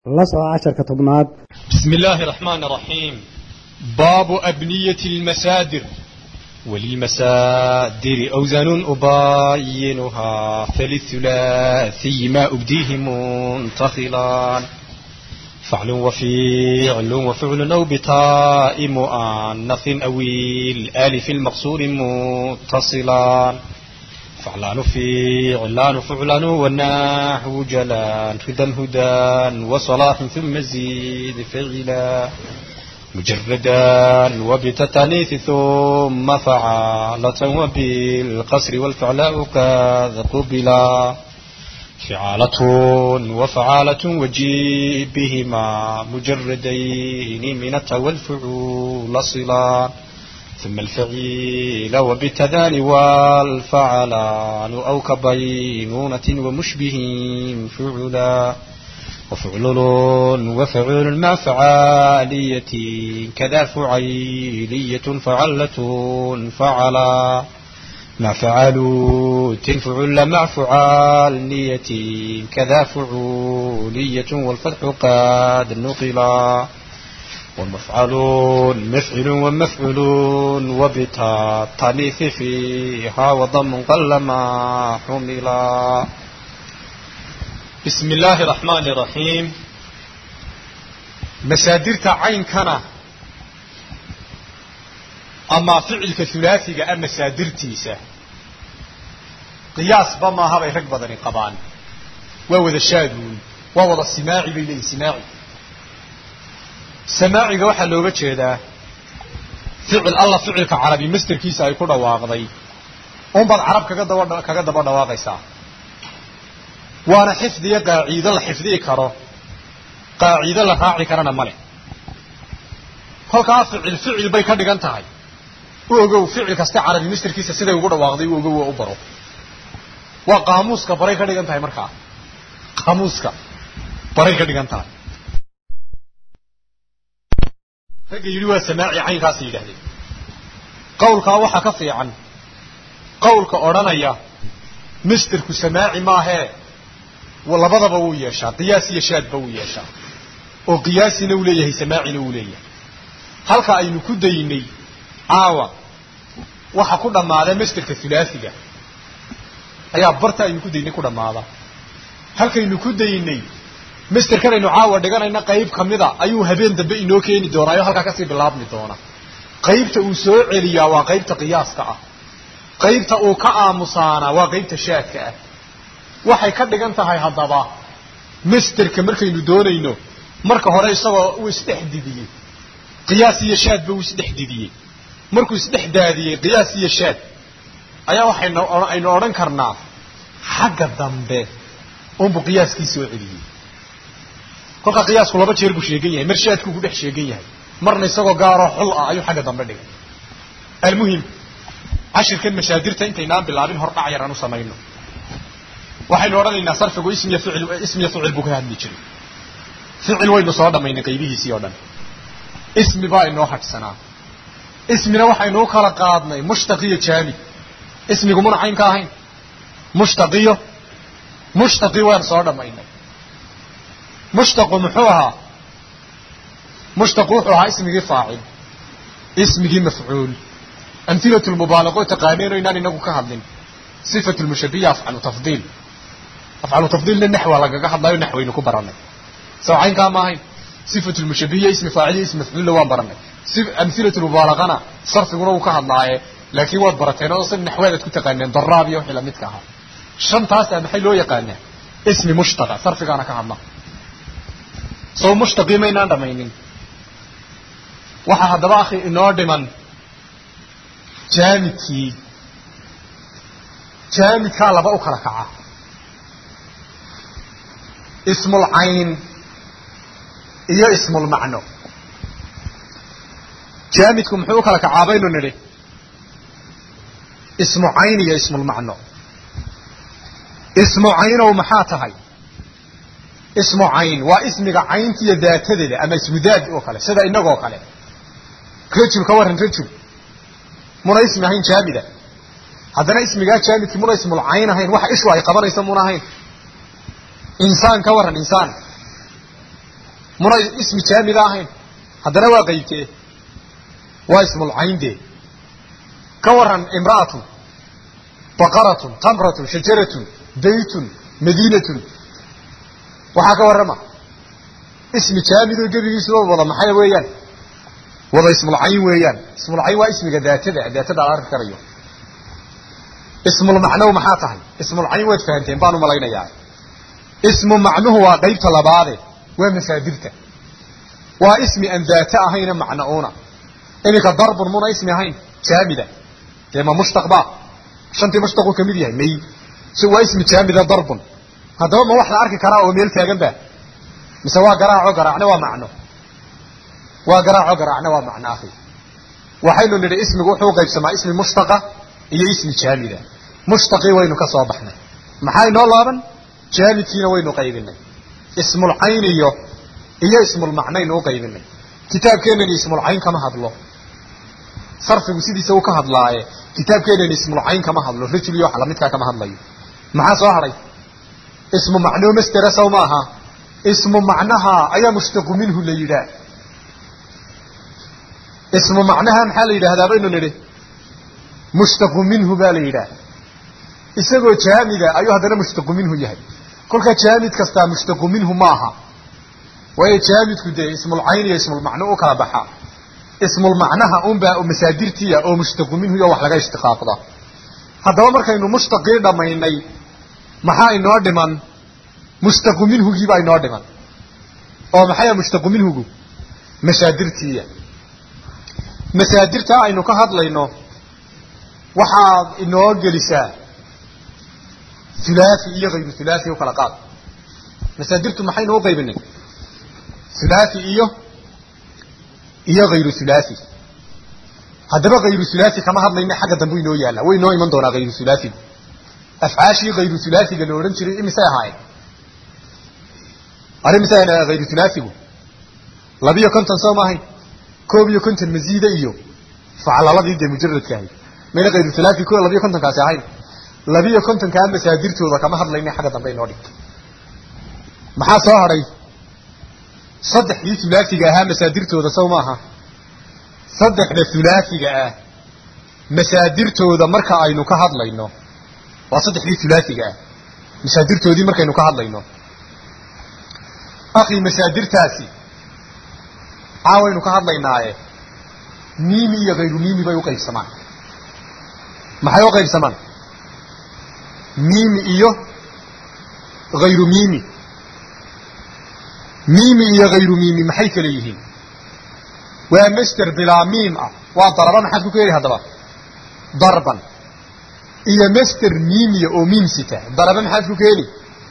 بسم الله الرحمن الرحيم. باب أبنية المسادر. وللمسادر أوزان أباينها فللثلاثي ما أبديه منتخلان فعل وفعل أو بتاء مؤنث أو الآلف المقصور متصلان فعلان فعلان والنحو جلان هدى وصلاح ثم زيد فعلا مجردا وبتتانيث ثم فعالة وبالقصر والفعلاء قد قبلا فعالة وفعالة وجيء بهما مجردين من التاء والفعول صلا ثم الفعيل وبالتذان والفعلان أو كبينونة ومشبه فعلا وفعل مع فعالية كذا فعيلية فعلة فعلا مع فعالوت فعل مع فعالية كذا فعولية والفتح قد نقلا والمفعلون مفعل ومفعلون وبتا التانيث فيها وضم قل ما حملا. بسم الله الرحمن الرحيم. مسادرت عين كان أما فعل كثلاثي أما مسادرتيسة قياس بما هذا يركب ذني قبان ووذا الشادون ووذا السماعي بين السماعي سماعي جوحة لو بتشهده فعل الله فعل كعربي مستر كيسا يكون واقضي بعض عرب كجد برضه واقيسا وانا حفظي قاعدة الحفظي كرو قاعدة الراعي كرنا ملك هو كافعل الفعل بيكر دقنتهاي وجو فعل كاستعربي مستر كيسا سيده يقول واقضي وجو أبرو وقاموس كبريكر دقنتهاي مركا قاموس كبريكر دقنتهاي فجي waa samaaci caynkaas yidhaahdeen qowlka waxa ka fiican qowlka oranaya misterku samaaci maahe walabadaba uu yeeshaa qiyaas iyo shaadba uu yeeshaa oo qiyaasina uu leeyahay samaacina uu leeyahay halka aynu ku daynay aawa waxa ku dhamaada misterka thulaathiga ayaa barta aynu ku daynay ku dhamaada halkaynu ku daynay mister kanaynu caawa dhiganayna qayb kamida ayuu habeen dambe inoo keeni doonaa iyo halka ka sii bilaabmi doona qaybta uu soo celiyaa waa qaybta qiyaaska ah qaybta uu ka aamusaana waa qaybta shaadka ah waxay ka dhigan tahay hadaba misterka markaynu doonayno marka hore isagoo uu isdhexdidiyay qiyaas iyo shaad buu isdhexdidiyay markuu isdhexdaadiyay qiyaas iyo shaad ayaa waxaynu oran karnaa xagga dambe uu qiyaaskiisa soo celiyay kolka qiyaasku laba jeer buu sheegan yahay marshaadku ku dhex sheegan yahay marna isagoo gaaro xul ah ayuu xagga dambe dhigay almuhim ashirkan masaadirta intaynaan bilaabin hor dhac yaraan u sameeyno waxaynu oranaynaa sarfigu ismi ficil buu ka hadli jiray ficil waynu soo dhamaynay qaybihiisii oo dhan ismi baa inoo hadsanaa ismina waxaynu kala qaadnay mushtaq iyo jaamid ismigu mun cayn ka ahayn mushtaqi waan soo dhamaynay مشتق محوها مشتق وحوها اسمه فاعل اسمه مفعول أمثلة المبالغة تقانين إننا نقول كهذين صفة المشبية أفعل تفضيل للنحو لقى حد لا ينحو إنكم برنا سواء عين كان ما هي صفة المشبية اسم فاعل اسم مفعول لوان برنا أمثلة المبالغة صرف يقولوا كهذا لا لكن واد برتين أصلا نحو هذا كنت تقانين ضرابي وحلا متكها شنطة محلو يقانين اسم مشتق صرف كان كهذا soo mushtaqiimayna dhamaynin waxa hadaba akhi inoo dhiman jaamidka laba u kala kaca ismul ayn iyo ismul macno jaamidku muxuu u kala kacaabayno niri ismu ayn iyo ismul macno ismu ayn oo maxaa tahay اسمه عين واسمه عين تي ذاتده اما اسم ذات او كله سدا انغو كله رجل كورن رجل من اسمه عين جامده هذا اسمه جامد من اسم العين هين waxa ishu ay qabanaysa mun ahayn insaan ka waran insaan muna ismi jaamid ahayn haddana waa qaybtee waa ismul cayn dee ka waran imra'atun baqaratun tamratun shajaratun baytun madiinatun waxaa ka warrama ismi jaamidoo gebigiisuba wada maxay weeyaan wada ismul cayn weeyaan ismul cayn waa ismiga daatada la arki karayo ismul macnow maxaa tahay ismul cayn waad fahanteen baan u malaynayaa ismu macnuhu waa qaybta labaade waa masaadirta waa ismi aan daata ahayna macnoona iminka darbun muna ismi ahayn jaamida dee ma mushtaqba shantii mushtaqu kamid yahay may si waa ismi jaamida darbun haddaba ma wax la arki karaa oo meel taagan ba mise waa garaaco garaacna waa macno waa garaaco garaacna waa macno akhi waxaynu nidhi ismigu wuxuu qaybsamaa ismi mushtaqa iyo ismi jaamida mushtaqii waynu ka soo baxnay maxay noo laaban jaamidkiina waynu qaybinay ismul cayn iyo ismul macnaynu u qaybinay kitaabkeenani ismul cayn kama hadlo sarfigu sidiisa uu ka hadlaaye kitaabkeenani ismul cayn kama hadlo rajul iyo waxa la midkaa kama hadlayo maxaa soo haray ismu macnuu masdara saw maaha ismu macnaha ayaa mushtaqu minhu la yidhaah ismu macnaha maxaa la yidhaahdaa baynu nidhi mushtaqu minhu baa la yidhaah isagoo jaamida ayuu haddana mushtaqu minhu yahay kolka jaamid kastaa mushtaqu minhu maaha waayo jaamidku dee ismul cayn iyo ismul macno u kala baxa ismul macnaha unbaa masaadirtiya oo mushtaqu minhu iyo wax laga ishtiqaaqda haddaba markaynu mushtaqii dhammaynay maxaa inoo dhiman mushtaqu minhugiibaa inoo dhiman oo maxaya mushtaqu minhugu masaadirtiya masaadirtaa aynu ka hadlayno waxaad inoo gelisaa hulaathi iyo hayru hulaathi u kala qaad masaadirtu maxaynu u qaybinay hulaathi iyo hayru hulaathi haddaba hayru hulaathi kama hadlayna xagga dambu inoo yaalla way inoo iman doonaa hayru hulaathigu afcaashii hayru hulaathiga la odhan jiray imisay ahaayeen arimisay hayru hulaathigu 52 soo maahayn 51 maziida iyo faclaladii dee mujaradka ahayd mayna hayru hulaathi 52 kaasi ahayn 52 kaa masaadirtooda kama hadlayna xagga dambe inoo dhigto maxaa soo haray saddexdii hulaathiga ahaa masaadirtooda saw maaha saddexda hulaathiga ah masaadirtooda marka aynu ka hadlayno waa saddexdii hulaathiga ah masaadirtoodii markaynu ka hadlayno akhi masaadirtaasi caawaynu ka hadlaynaaye miimi iyo hayru miimi bay u qaybsamaan maxay u qaybsamaan miimi iyo hayru miimi miimi iyo hayru miimi maxay kala yihiin waa masder bilaa miim ah waa daraba maxaad ku keeni haddaba darban iyo masder miimiya oo miim sita daraba maxaad ku keeni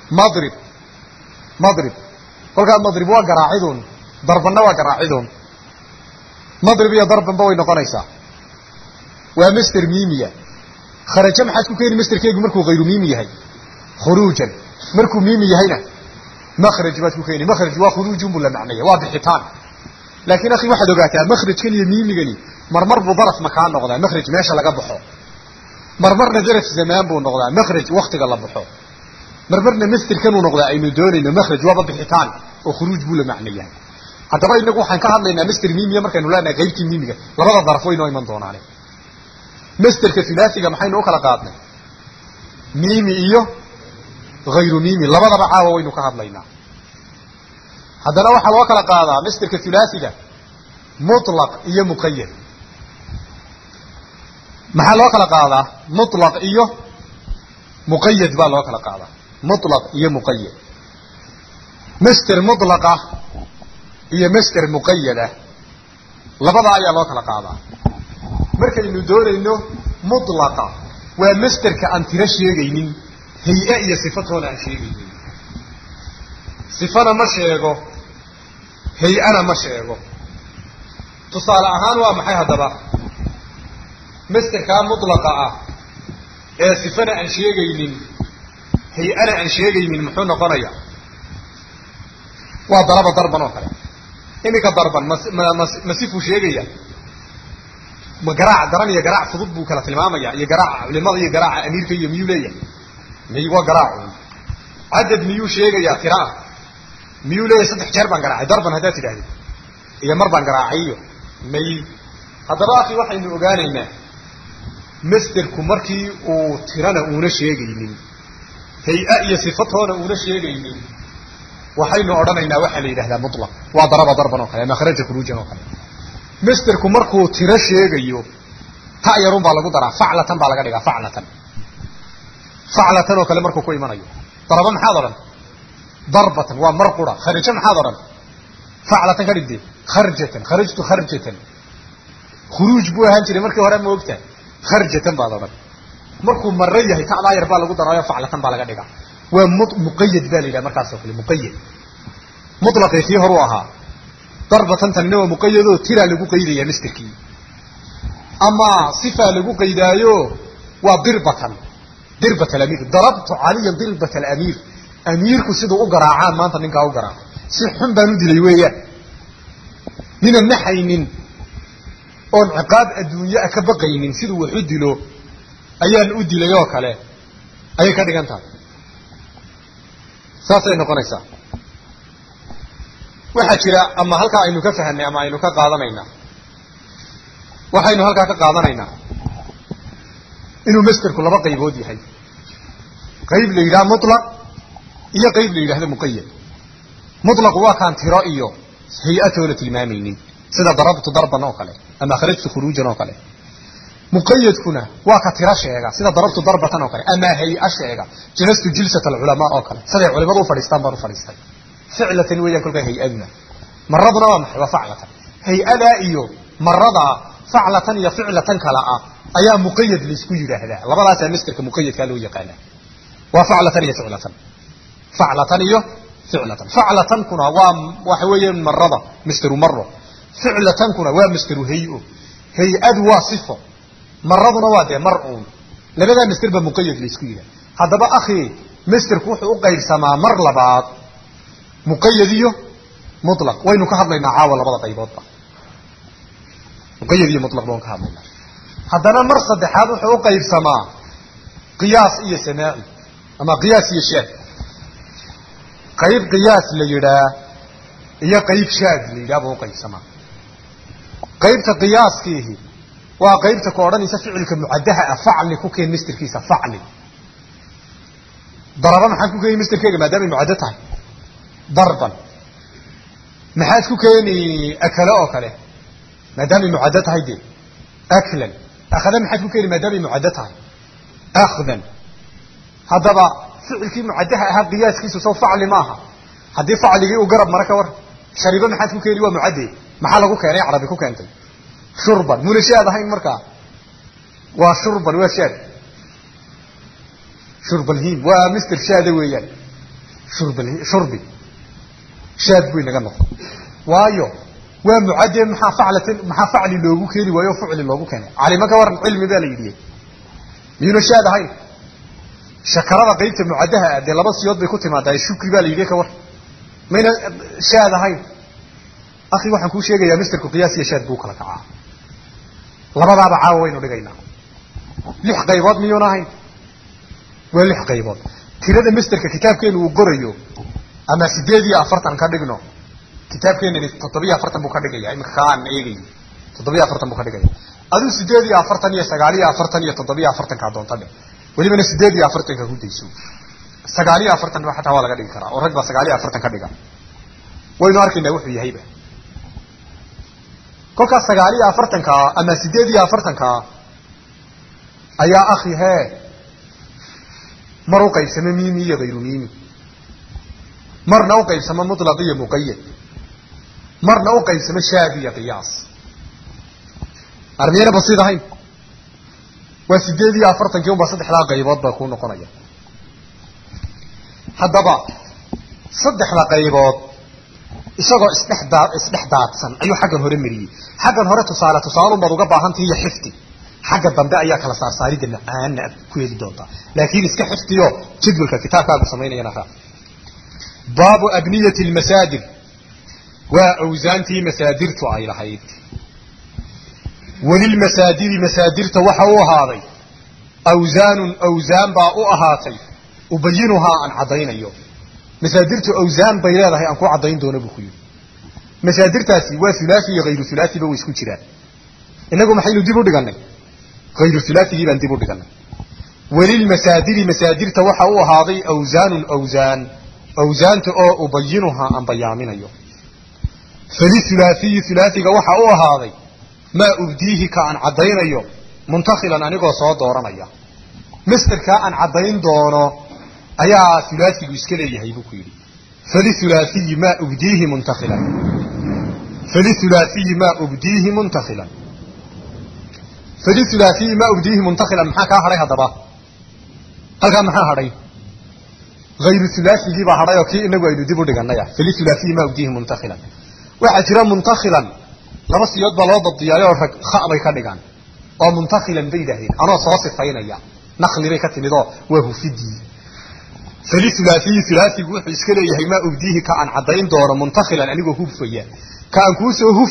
madrib kolkaa madrib waa garaaciduun darbanna waa garaaciduun madrib iyo darbanba way noqonaysaa waa masder miimiya kharaja maxaad ku keeni masderkeegu markuu hayru miimi yahay khuruujan markuu miimi yahayna makhraj baad ku keeni makhraj waa khuruujun buu la macnaya waa bixitaan laakiin akhi waxaad ogaataa makhrajkan iyo miimigani marmar buu daraf makaa noqdaa makhraj meesha laga baxo marmarna daraf zamaan buu noqdaa makhraj waktiga la baxo marmarna masderkanuu noqdaa aynu doonayno makhraj waaba bixitaan oo khuruuj buu la macno yahay haddaba inagu waxaan ka hadlaynaa masder miimiya markaynu leenahay qaybtii miimiga labada daraf way noo iman doonaane masderka hulaathiga maxaynu u kala qaadnay miimi iyo hayru miimi labadaba caawa waynu ka hadlaynaa haddana waxaa loo kala qaadaa masderka hulaathiga mutlaq iyo muqayad maxaa loo kala qaadaa mutlaq iyo muqayad baa loo kala qaadaa mutlaq iyo muqayad masder mutlaqa iyo masder muqayada labada ayaa loo kala qaadaa markaynu doonayno mutlaqa waa masderka aan tiro sheegaynin hay-a iyo sifatoona aan sheegaynin sifana ma sheego hay-ana ma sheego tusaale ahaan waa maxay haddaba masderkaa mutlaqa ah ee sifana aan sheegaynin hay-ana aan sheegaynin muxuu noqonaya waa daraba darban oo kale iminka darban ma sifuu sheegaya ma garaac daran iyo garaac fudud buu kala tilmaamaya iyo garaaca culimada iyo garaaca amiirka iyo miyuu leeyahay waa garaac cadad miyuu sheegayaa tiraa miyuu leeyahay saddex jeer baan garaacay darban haddaad tidhahdid iyo mar baan garaacayo may haddaba akhi waxaynu ogaanaynaa masderku markii uu tirana uuna sheegaynin hay-a iyo sifatoona uuna sheegaynin waxaynu odhanaynaa waxaa la yidhahdaa mutlaq waa daraba darban oo kale ama kharaja khuruujan oo kale masderku markuu tiro sheegayo ta yarun baa lagu daraa faclatan baa laga dhigaa faclatan oo kale markuu ku imanayo daraba maxaad odhan darbatan waa mar qura kharaja maxaad odhan faclatan ka dhigdee kharjatan kharajtu kharjatan khuruuj buu ahaan jiray markii hore ma ogtahay kharjatan baad odhan markuu marro yahay tacdaa yar baa lagu daraayo faclatan baa laga dhigaa waa muqayad baa la yidhaha markaas oo kale muqayad mutlaqii kii horuu ahaa darbatan tanina waa muqayadoo tiraa lagu qaydaya masderkii ama sifaa lagu qaydaayo waa dirbatan dirbat alamiir darabtu caliyan dirbat alamiir amiirku siduu u garaacaan maanta ninkaa u garaaco si xun baan u dilay weeyaan ninan naxaynin oon ciqaab adduunye a ka baqaynin siduu wax u dilo ayaan u dilay oo kale ayay ka dhigan tahay saasay noqonaysaa waxaa jira ama halkaa aynu ka fahanay ama aynu ka qaadanaynaa waxaynu halkaa ka qaadanaynaa inuu masderku laba qaybood yahay qayb la yidhaha mutlaq iyo qayb la yidhahdo muqayad mutlaqu waa kaan tiro iyo hay-atoona tilmaamaynin sida darabtu darban oo kale ama kharajtu khuruujan oo kale muqayadkuna waa ka tiro sheega sida darabtu darbatan oo kale ama hay-a sheega jalastu jilsat alculamaa oo kale siday culimadu u fadhiistaan baan u fadhiistay ficlatan weeyaan kolkaa hay-aduna maraduna waa maxay waa faclatan hay-adaa iyo maradaa faclatan iyo ficlatan kala ah ayaa muqayad laysku yidhaahdaa labadaasaa masderka muqayadkaa loo yaqaanaa waa faclatan iyo ficlatan faclatan iyo ficlatan faclatankuna waa waxa weeyaan marada masderu maro ficlatankuna waa masderu hay-o hay-adu waa sifo maraduna waa dee mar-uun labadaa masder baa muqayad laysku yidhaha haddaba akhi masderku wuxuu u qaybsamaa mar labaad muqayad iyo mutlaq waynu ka hadlaynaa caawa labada qayboodba muqayad iyo mutlaq baan ka hadlaynaa haddana mar saddexaad wuxuu u qaybsamaa qiyaas iyo samaaci ama qiyaas iyo shaad qayb qiyaas la yidhaa iyo qayb shaad la yidhaha buu u qaybsamaa qaybta qiyaaskiihi waa qaybta ku odhanaysa ficilka mucadaha ah facli ku keen masderkiisa facli daraba maxaad ku keeni masderkeega maadaamay mucaddo tahay darban maxaad ku keeni akale oo kale maadaamay mucaddo tahay dee aklan akhada maxaad ku keeni maadaamay mucaddo tahay akhdan haddaba ficilkii mucadaha ahaa qiyaaskiisu soo facli maaha haddii facligii uu garab mara ka war sharibo maxaad ku keeni waa mucadde maxaa lagu keenay carabi ku keentay shurban muna shaad ahayn markaa waa shurban waa shaad shurbalhiim waa mister shaada weeyaan shurbi shaad buy naga noqon waayo waa mucadde maxaa facli loogu keeni waayo ficli loogu keenay calima ka waran cilmi baa la yidhi miyuna shaad ahayn shakarada qaybta mucadaha ah dee laba siyood bay ku timaadaa shukri baa la yidhi ka war mayna shaad ahayn akhi waxaan kuu sheegayaa masderku qiyaas iyo shaad buu kala kacaa labadaaba caawa waynu dhigaynaa 6 qaybood miyuuna ahayn waa 6 qaybood tirada masderka kitaabkeenu uu qorayo ama 8 ka dhigno kitaabkeenani 7 buu ka dhigaya imika kaan eegayo 7 buu ka dhigaya aduu 8 iyo 9 iyo 7 ka doonta dhig welibana 8 ka ku dayso 9 xataa waa laga dhigi karaa oo rag baa 9 ka dhiga waynu arkaynaa wuxuu yahayba kolkaas 9 ka ama 8 ka ayaa akhi hee mar u qaybsama miimi iyo gayru miimi marna u qaybsama mutlaq iyo muqayyad marna u qaybsama shaad iyo qiyaas armiyana basiid ahayn waa 8 kii unbaa 3 qaybood baa ku noqonaya haddaba 3 qaybood isagoo isdhex daadsan ayuu xaggan hore mariyey xaggan hore tusaale baad uga baahantahay iyo xifdi xagga dambe ayaa kala saarsaaridda macaana ku heli doontaa laakiin iska xifdiyo jadwalka kitaabkaagu samaynayana raac baabu abniyati almasaadir waa awsaantii masaadirtu ay lahayd walilmasaadiri masaadirta waxa u ahaaday awsaanun awsaan baa u ahaatay ubayinuhaa aan caddaynayo masaadirtu awsaan bay leedahay aan ku cadayn doono buu ku yiri masaadirtaasi waa thulathi iyo ghayru thulathi ba way isku jiraan inagu maxaynu dib u dhiganay ghayru thulathi baan dib u dhiganay walil masaadiri masaadirta waxa uu ahaaday awsaanun awsaan awsaanta oo ubayinuha aan bayaaminayo fali thulathi thulathiga waxa uu ahaaday ma ubdiihi ka aan cadaynayo muntakhilan anigoo soo dooranaya masdarka aan cadayn doono ayaa thulaathigu iska leeyahay buu ku yiri fali thulathi ma ubdiihi muntakhilan fali thulathi ma ubdiihi muntakhilan fali thulathi ma ubdiihi muntakhilan maxaa ka haray hadaba halka maxaa haray ghayru thulathi ba haray oo kii inagu aynu dib u dhiganaya fali thulathi ma ubdiihi muntakhilan waxa jira muntakhilan laba siyood ba loo dabdiyay oo rag khaabay ka dhigan oo muntakhilan baydahin ana soo sifaynaya naqli bay ka timido waa hufidi fali thulathi thulathi wuxuu iska leeyahay ma ubdiihi ka aan cadayn doono muntakhilan anigoo hufaya ka aan ku soo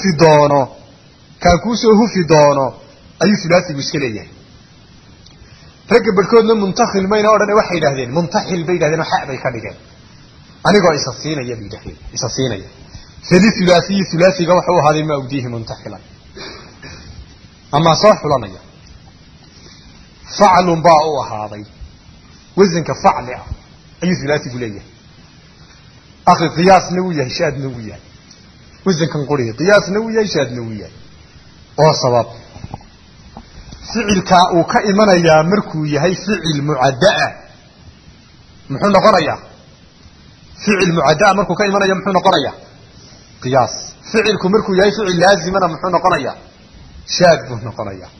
hufi doono ayuu thulathi iska leeyahay ragga barkoodna muntakhil mayna odhan waxay yiraahdeen muntahil bay yiraahdeen waxa bay ka dhigeen anigoo isa siinaya bay yiraahdeen isa siinaya fali thulathi thulathiga wuxuu ahaaday ma ubdiihi muntakhilan ama soo xulanaya فعل باء هذا وزن كفعل أي ثلاثي بليه أخي قياس نوية شاد نوية وزن كان قريه قياس نوية شاد نوية وصواب فعل كاء كإيمان يا مركوية هي فعل معداء محن قرية فعل معداء مركو كإيمان يا محن قرية قياس فعل كمركو يا فعل لازم أنا محن قرية شاد محن قرية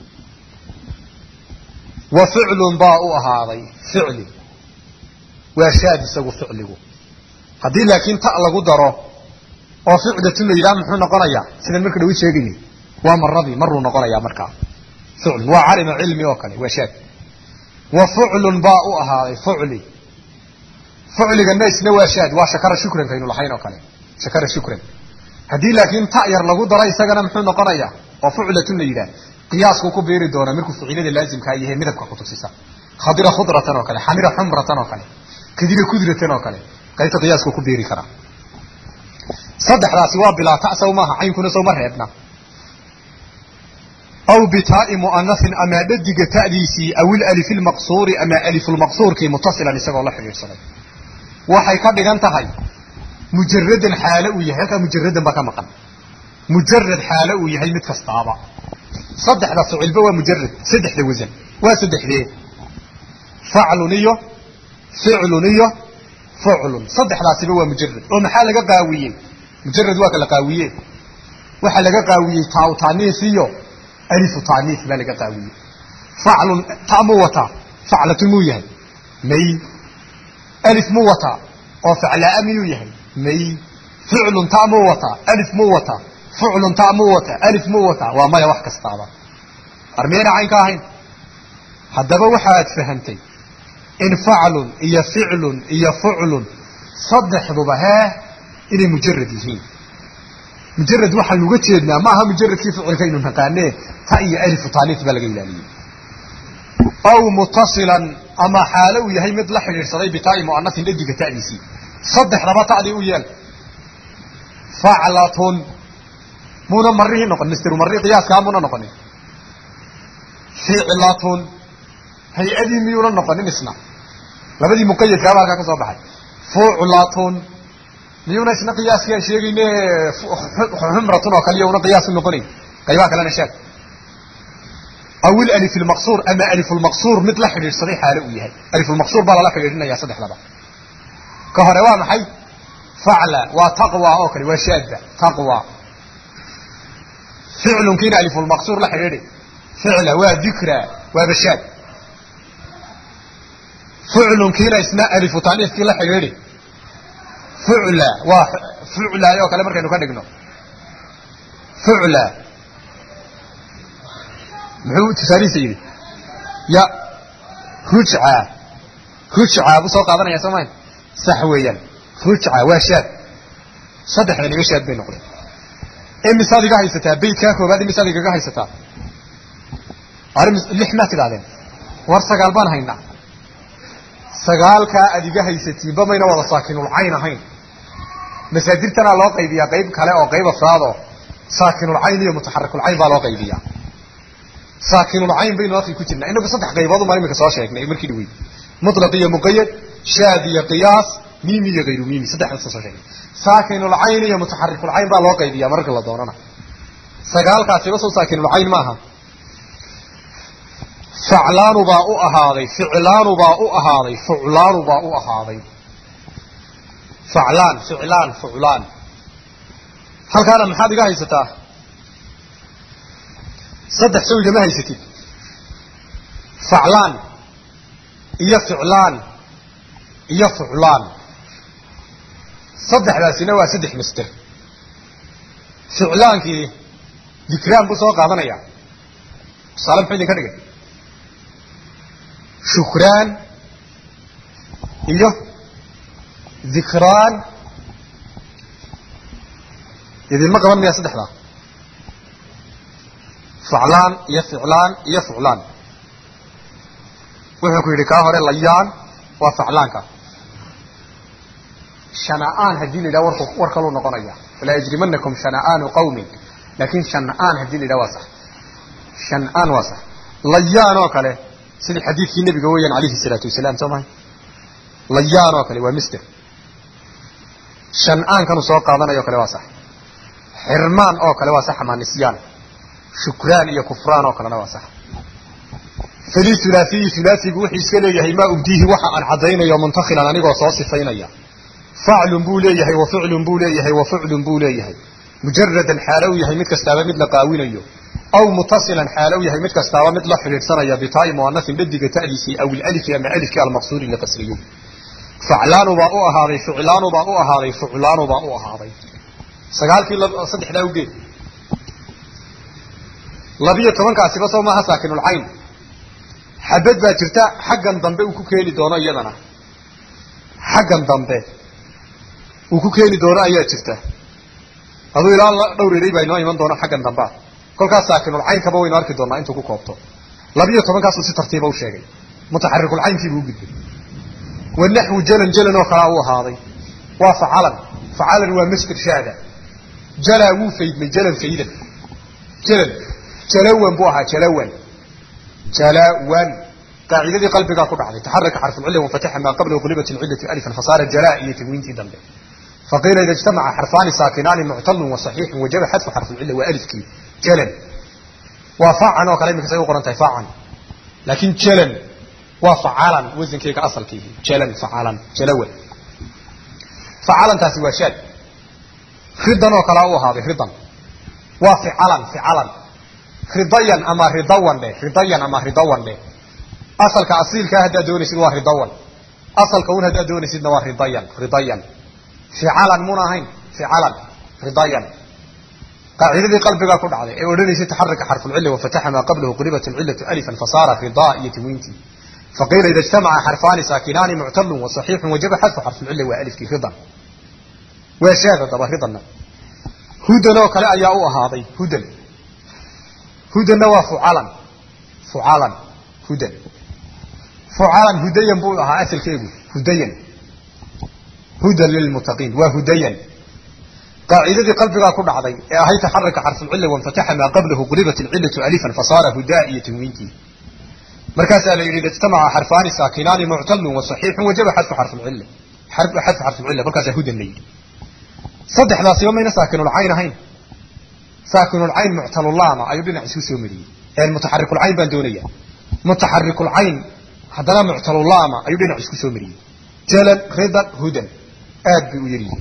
وفعل باء هذا فعل وشاد سو فعله هذه لكن تعلق دره او فعله ليلى محو نقريا سيده marka dhawi sheegini waa maradi maru noqonaya marka فعل وعلم علمي وكله وشاد وفعل باء هذا فعل الناس نواشاد وشكر شكرا كانوا لحين وكله شكر شكرا هذه لكن تعير لو دره isagana محو noqonaya oo فعله ليلى قياس كو بيري دونا مركو فعيله لازم كاي yahay midabka qutusisa khadira khudratan oo kale xamira xumratan oo kale kadira kudratan oo kale qayta qiyaas ku beeri kara saddexdaasi waa bila ta'saw ma hayn kuna soo mareebna aw bita'i muannath ama dadiga ta'diisi aw alif almaqsur ama alif almaqsur ki muttasilan isagoo la xiriirsaday waxay ka dhigan tahay mujarradan xaala uu yahay ka mujarradan ba ka maqan mujarrad xaala uu yahay mid kastaaba صدحدا فعل بوا مجرد صدحدا وزن وصدحدين فعل نية فعل صدحدا سبوا مجرد ومحل لغا قاويه مجرد واك لا قاويه waxa laga qaawiyay taaw taaniisiyo alif taaniis la laga qaawiyay فعل تاموتا فعلت مويه مي الف موتا او فعل اميو يحيى مي فعل تاموتا الف موتا فعل تاموتا الف موتا وما يا wax kastaaba armeena cayn ka ahayn hadaba waxaad fahantay in fa'lun iyo fi'lun iyo fu'lun saddexduba inay mujarrad yihiin mujarrad waxa lagu jeednaa ma aha mujarradkii ficilka inuu naqaanee ta iyo alif taaniis baa laga ilaaliyay aw muttasilan ama xaalo yahay mid la xiriirsaday bitaa'i muannath dadiga ta'diisi saddexdaba ta'di u yeel fa'latun muna marrihi noqon mister marri qiyaska muna noqon fi'latun hay'adi miyuna noqon isna labadii muqayyadka baa ka soo baxay fu'latun miyuna isna qiyaska sheegayne humratun oo kaliya una qiyaas noqonay qayba kale na sheeg awil alif almaqsur ama alif almaqsur mid la xiriirsaday xaalo u yahay alif almaqsur baa la xiriirinaya saddexdaba ka hore waa maxay fa'la wa taqwa oo kale waa shaadda taqwa فعل كين ألف المقصور لحريري فعل وذكرى وبشاد فعل كين اسماء ألف تانيث كين لحريري فعل يا كلام مركز نكدقنا فعل محو تساري سيدي يا هجعة بصوق عضنا يا سمان سحويا هجعة وشاد صدح لأني وشاد بين نقطة مثال جاهي ستا بيت كاكو بعد مثال جاهي ستا أرم اللحمة كذا ورثة قلبان هينا sagaalka adiga haysatiin bamayna wada saakinul ayn ahayn masaadirtana loo qaybiyaa qayb kale oo qayb afraad oo saakinul ayn iyo mutaharrikul ayn baa loo qaybiyaa saakinul ayn baynu akhi ku jirnaa inagu saddex qaybood oo imika soo sheegnay markii dhawey mutlaq iyo muqayyad shaad iyo qiyaas mimi iyo ghayru mimi saddex soo sheegnay saakinul ayn iyo mutaharrikul ayn baa loo qaybiyaa marka la doonana sagaalkaasi soo saakinul ayn maaha فعلان باء أهاضي فعلان باء أهاضي فعلان باء أهاضي فعلان فعلان فعلان هل كان محاد قاعد يستا صدق سوي جماعة يستي فعلان إيا فعلان إيا فعلان صدق لا سنوى صدق مستر فعلان كي ذكران بسوق هذا يا سلام حين كذا شكران إيه ذكران إذا ما قبل مياه صدح لا فعلان يفعلان يفعلان وحكو يركاه ليان وفعلان كا شنآن هدين إلى وركلون نقنيا ولا يجرمنكم شنآن قوم لكن شنآن هدين إلى واسع شنآن واسع ليان وكله سيد حديث النبي قويا عليه الصلاة والسلام سمعي ليان وكله ومستر شنآن كانوا سوق قادنا يوكله واسع حرمان وكله واسع مع نسيان شكران يا كفران وكله واسع فلي ثلاثي بوحي سكلي يهي ما أبديه وحا عن عضينا يوم منتخلا أنا قصاص فينيا فعل بوليه وفعل بوليه وفعل بوليه مجردا حالوي هي متكستابه مثل قاوينيو او متصلا حالوي هي متكستابه مثل خريرسنيا بتاي مؤنث بدغ تاليسي او الالف يا الف المقصور لقصريه فعلان وباء اهاري فعلان وباء اهاري فعلان وباء اهاري سغالكي صدخ داوغي لبيه 10 كاسي بس ما ساكن العين حبد با جرتا حقا ضمبه ku keeni doono iyadana حقا ضمبه ku keeni doono ayaa jirta adoo ilaa dhowreeray baa inoo iman doona xaggan damba kolkaas saakinul ayn kaba weyn arki doona intuu ku koobto 12 kaas si tartiib ah u sheegay mutaharrikul ayn kii buu gudbay ونحو جلن وخلا uu ahaaday waa facalan waa masdar shaada jala wuu fayd min jalan faydan jalawan buu ahaa jalawan قاعدة قلبك ku dhacday تحرك حرف العله وفتح ما قبله قلبت العله الفا فصار جلاء تنوينتي دمbe فقيل إذا اجتمع حرفان ساكنان معتل وصحيح وجب حذف حرف العله والف كي جلن وفعن وكلامك سيقول قرنتي فعن لكن جلن وفعلا وزن كيك اصل كي جلن فعلا جلول فعلا تاسي وشاد خدا وكلا هذا خدا وفعلا فعلا خضيا اما رضوان به اصل كاصيل كهدا دوني سيد واحد رضوان اصل كون هدا دوني سيد واحد رضيا فعلا مناهين فعلا رضيا قاعدة قلبك ku dhacday ee oranaysa taxarraka xarf al-illa wa fataha ma qablahu qalibat al-illatu alifan fasara ridaa'iyati winti فقيل إذا اجتمع حرفان ساكنان معتل وصحيح وجب حذف حرف العله والف في رضا وشاذ طبعا رضا هدى لو كلا يا هذه هدى وفعلا فعلا هديا بوها أسل كيبو هدى للمتقين وهديا قاعدة قلبك كل عضي هي تحرك حرف العلة وانفتح ما قبله قلبت العلة ألفا فصار هدائية وينتي مركز على يريد اجتمع حرفان ساكنان معتل وصحيح وجب حذف حرف العلة حرف العلة مركز هدى الليل صدح لا سيومين ساكن العين هين ساكن العين معتل الله ما أيضنا عسوس يومين المتحرك العين باندونية متحرك العين هذا معتل الله ما أيضنا عسوس يومين جلل رضا هدى آد ويريه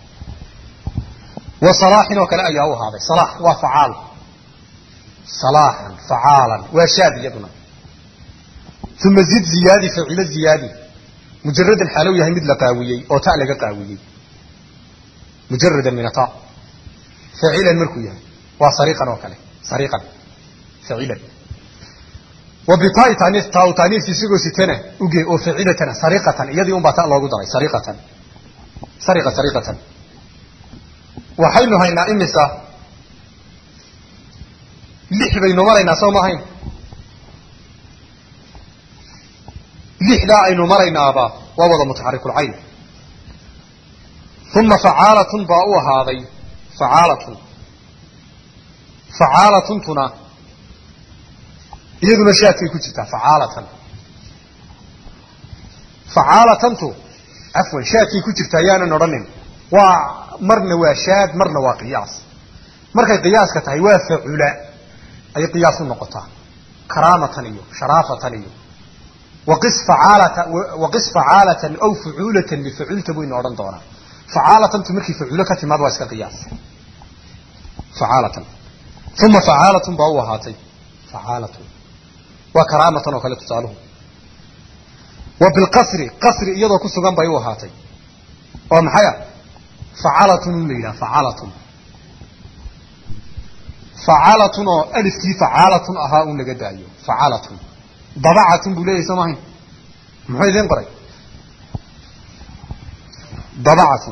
وصلاح وكلا أيها هذا صلاح وفعال صلاحا فعالا وشاد يدنا ثم زيد زيادة فعل الزيادة مجرد الحالوية هي مثل قاوية أو تعلق قاوية مجردا من طاء فعلا مركوية وصريقا وكلا صريقا فعلا وبطاء تانيث تاو تانيث يسيقو ستنة أو فعلة صريقة يدي باتا الله قدري صريقة وحينها إن إمسا لح بين مرينا سوما هين لح لحدا أي نمرين أبا ووضع متحرك العين ثم فعالة باؤوا هذه فعالة تنا يدنا شاتي كتبتا فعالة تو عفوا شاتي كتبتا يانا نرنين ومرنا وشاد مرنا وقياس مركا قياس كتاي وفعلا أي قياس النقطة كرامة ليو شرافة ليو وقس فعالة أو فعولة لفعول تبوي نوران دونا فعالة تمركي فعولة كتماد واسك قياس فعالة ثم فعالة باوهاتي فعالة وكرامة وكالة تساله وبالقصر قصر يضا كسوغان باوهاتي ومحيا فعالة ليلة فعالة ألف كي فعالة أهاء لقدايو فعالة ضبعة بوليه سماهين محيدين قرأي ضبعة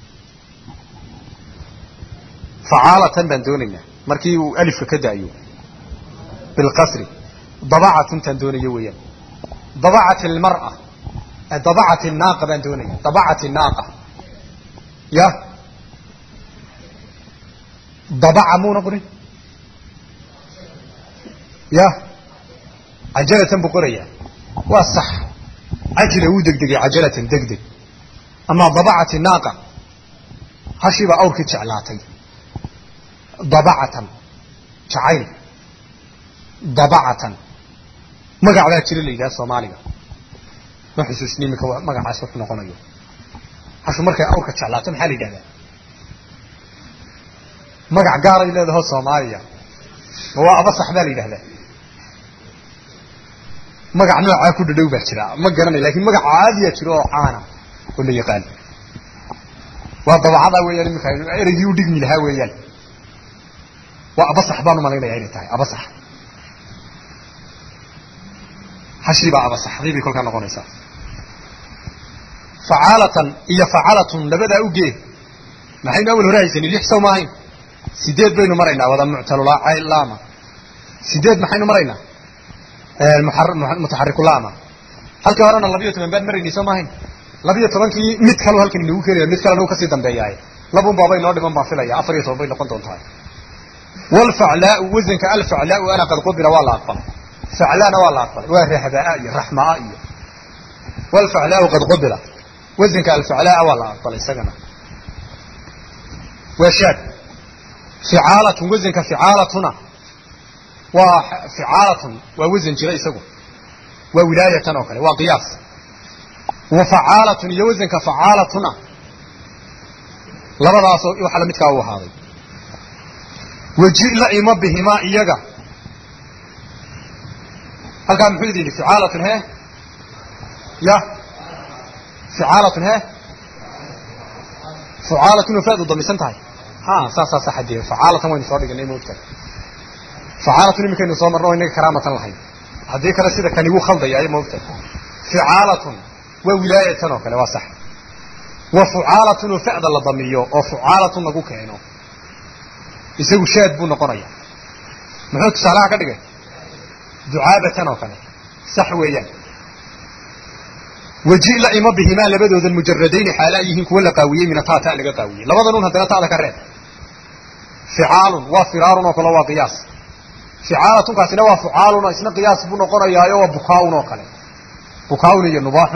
فعالة بندونية مركي ألف كدايو بالقصر ضبعة تندونية ويا ضبعة المرأة ضبعة الناقة بندونية ضبعة الناقة يا ضبعة مو نقولي يا عجلة بقرية والصح عجلة ودقدق عجلة دقدق أما ضبعة الناقة هشيبة أورك تعلاتي ضبعة تعين ضبعة مقع لا تشير لي ذا صوماليا ما حسوسني مقع عسوح نقونيو هشو مركا أورك تعلاتي محالي جادا مقع قاري لذا هو صوماليا هو أبا صحبالي لهذا مقع نوعا كل دو بحجرا ما قرني لكن مقع عادية ترو عانا كل يقال وضبعة ويان مخايل رجيو دقني لها ويان وأبا صحبانو مالينا يعيني تاي أبا صح حشربا أبا صح غيبي كل كان نقونيسا فعالة إيا فعالة لبدا أوجيه نحن أول رئيسين اللي حسوا معين سيداد بينو مرينا وضع معتلو لا عين لاما سيداد محينو مرينا متحرك لاما هل كهرانا لبيو تمن باد مريني سماهين لبيو تمنكي مid kale halkan inuu keenay mid kale uu ka sii dambeeyay laba baabay noo dhiman baa filaya 4 bay noqon doontaa wal fa'la waznka al fa'la ana qad qubira wala aqbal fa'lana wala aqbal wa rahbaa iyo rahmaa iyo wal fa'la qad qubira waznka al fa'la wala aqbal isagana وشاد فعالة وزنك فعالتنا وفعالة ووزن جري سقو وولاية نوكل وقياس وفعالة يوزنك فعالتنا لبدا يوحل متك هو هذا وجيء لئم بهما إيجا هل كان محيدي فعالة هي يا فعالة هي فعالة وفاد ضمي سنتهي صح حدي فعالة وين صار لي موتك فعالة يمكن نصوم مرة إنك كرامة الله هذه كذا سيدا كان يقول خلد يا موتك فعالة وولاية نوكل وصح وفعالة وفعل الضمية وفعالة نقول كأنه يسوي شاد بون قرية محط صلاة كده دعابة نوكل صح ويا وجيء لئم بهما لبدو ذا المجردين حالائهم كل قوية من طاعة لقى قوية لبضنون هذا طاعة كرر فعال وفرار وكل وقياس فعالة كاسنا وفعال وإسنا قياس بن قرية وبكاء وكله بكاء نباح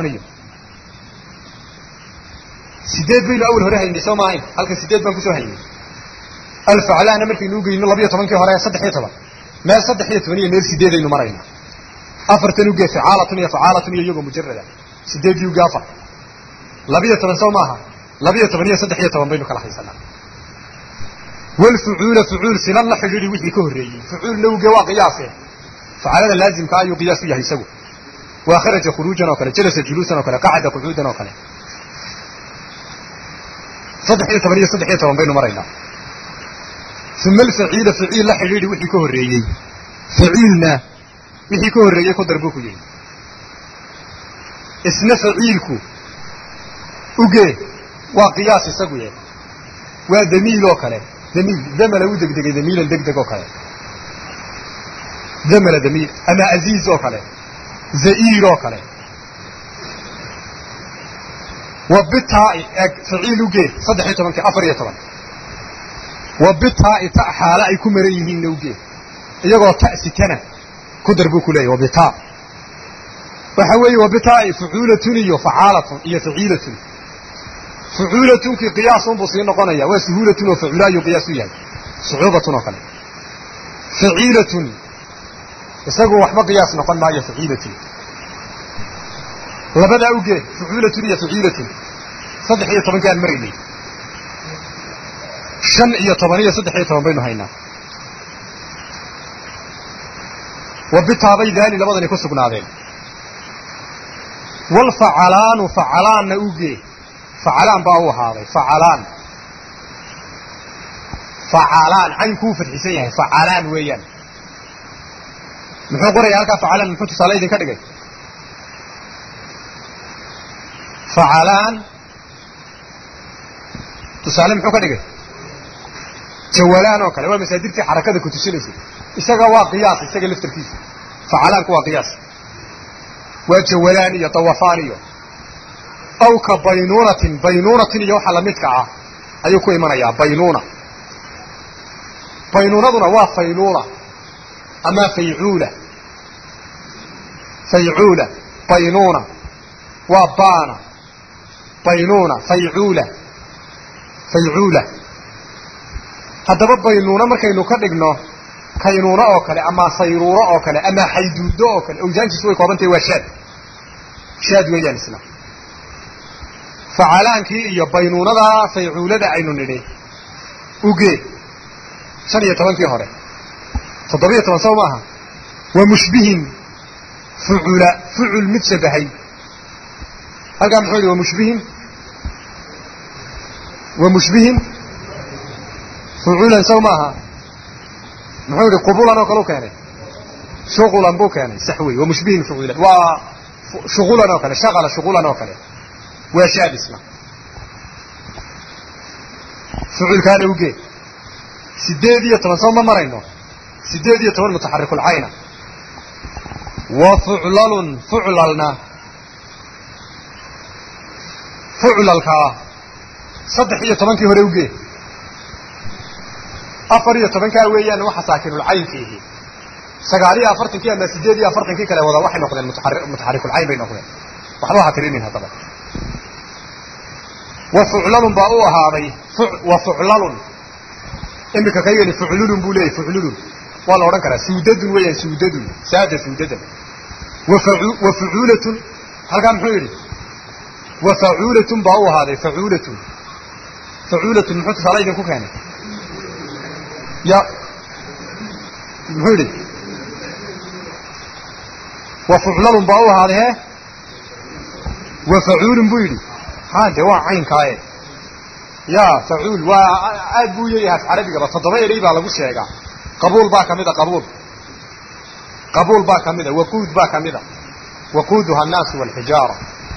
سيدات بين أول هراء اللي سوا معين هل كسيدات بنكسوا هين الفعل أنا مركي نوجي إن الله بيطمن كهراء صدق يتبع ما صدق يتبني ميل سيدات إنه مرينا أفرت نوجي فعالة يوجو مجردة سيدات يوجافا لبيه تبنسوا معها لبيه تبنيه صدق يتبع بينك الله يسلم والفعول فعول سنن حجري وحي كهري فعول لو جوا قياسه فعلى لازم كايو قياس يحسبه وخرج خروجا وكلا جلس جلوسا وكلا قعد قعودا وكلا صدح يتبع بينه مرينا ثم الفعيل فعيل حجري وحي كهري فعيلنا وحي كهري كدر بوكو يي اسنا فعيلكو اوجي وقياس سغويه ودميل وكلا دمل ودق دق دميل دق دق وكله دمل دميل أما عزيز وكله زئير وكله وبالتاء فعيل وجه صدح يتمنك أفر يتمن وبالتاء تاء حالة يكون مريهين نوجه يقول تاء ستنا كدر بكلي وبالتاء وحوي وبالتاء فعولة وفعالة هي فعيلة فعولة كقياس بصير نقنية وسهولة وفعلاء قياسية صعوبة نقل فعيلة يساقوا وحبا قياس نقل معي فعيلة لبدا اوجه فعولة هي فعيلة صدح هي طبعا كان مريني شن هي طبعا هي صدح هي طبعا بينه هينا وبالتابي ذالي لبدا يكون سقناذين والفعلان وفعلان اوجه فعلان باو هذا فعلان عين كوفة حسينها فعلان ويان محو قرية هلكا فعلان محو تصالي دين كدقي فعلان تصالي محو كدقي جولان وكلا ومسادرتي حركة كتسينيسي إساقا وا قياس إساقا لفتركيس فعلان كوا قياس وجولانية طوفانية أو كبينونة يوحى لمدكعة أيوكو إيمانيا بينونة دون وفينونة أما فيعولة بينونة وبانة بينونة فيعولة هذا بينونة مركينو كدقنا كينونة أوكالي أما صيرورة أوكالي أما حيدودة أوكالي أو جانك سوي قوابنتي شاد ويان اسمه فعلان كي iyo baynunada fay'ulada aynu nidhi uge 15 hore 17 sawmaha wa mushbihin fu'ul mutabahi halka maxuu wa mushbihin fu'ulan sawmaha maxuu qubulan oo kale keenay shughlan buu keenay saxwi wa mushbihin fu'ulan wa shughlan oo kale shughlan oo kale وشاد اسمه فعل كان اوجه سديدية طبعا ما مرينه سديدية طبعا متحرك العين وفعللنا فعللك صدحية طبعا كي هو اوجه أفرية طبعا كاويا وحا ساكن العين فيه سقالية أفرتن كي أما سديدية أفرتن كي كلا وضا وحي نقضي متحرك العين بين نقضي وحلوها ترينينها طبعا وفعلل باو هذه وفعلل امك كاين فعلل بولي فعلل ولا اورن كره سودد ويا سودد ساده سودد وفعولة هل كان محيري وفعولة باو هذه فعولة نحط عليها كو كان يا محيري وفعلل باو هذه وفعول بولي هذا هو عين كاي يا فعول وأبو يها في عربي قبل تضمين ريبا على وش يجا قبول با كمدا قبول با كمدا وقود با كمدا وقودها الناس والحجارة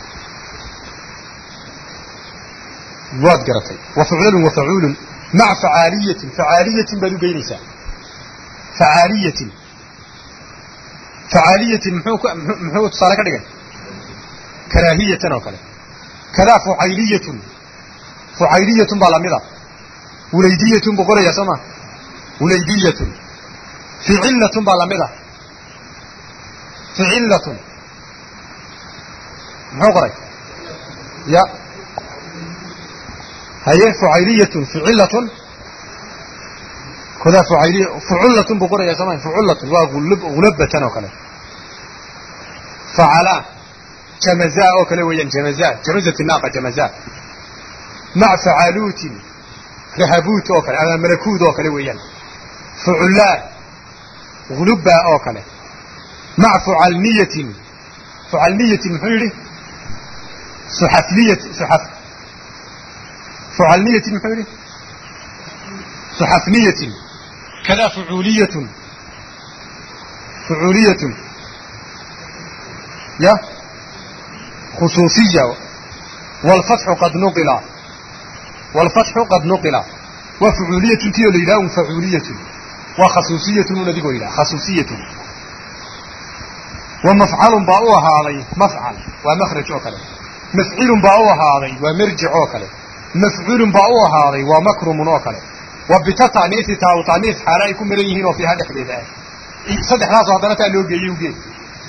واد قرتي وفعول مع فعالية بدو بينسا فعالية محو تصالك دغ كراهية وكله كذا فعيلية بالامدا وليدية بقرية سما وليدية فعلة بالامدا فعلة ما قري يا هي فعيلية فعلة كذا فعلة بقرية سما فعلة وغلبة وكله فعلا جمزاء وكله وين جمزة الناقة جمزاء مع فعالوت رهبوت وكله أما ملكوت وكله وين فعلاء غلبة وكله مع فعلنية محيري فعلنية محيري صحفنية كذا فعولية يا خصوصية والفتح قد نقل وفعولية تيو ليلاهم فعولية وخصوصية الذي قلنا خصوصية ومفعل باؤها عليه مفعل ومخرج أكله mafciilun baa u ahaaday waa marjic oo kale mafcuulun baa u ahaaday waa makrumun oo kale wa bitataniisi taa taniis xaala ay ku maran yihiin oo fiiha dhexdeeda saddexdaas haddana taa loo geeyey u geey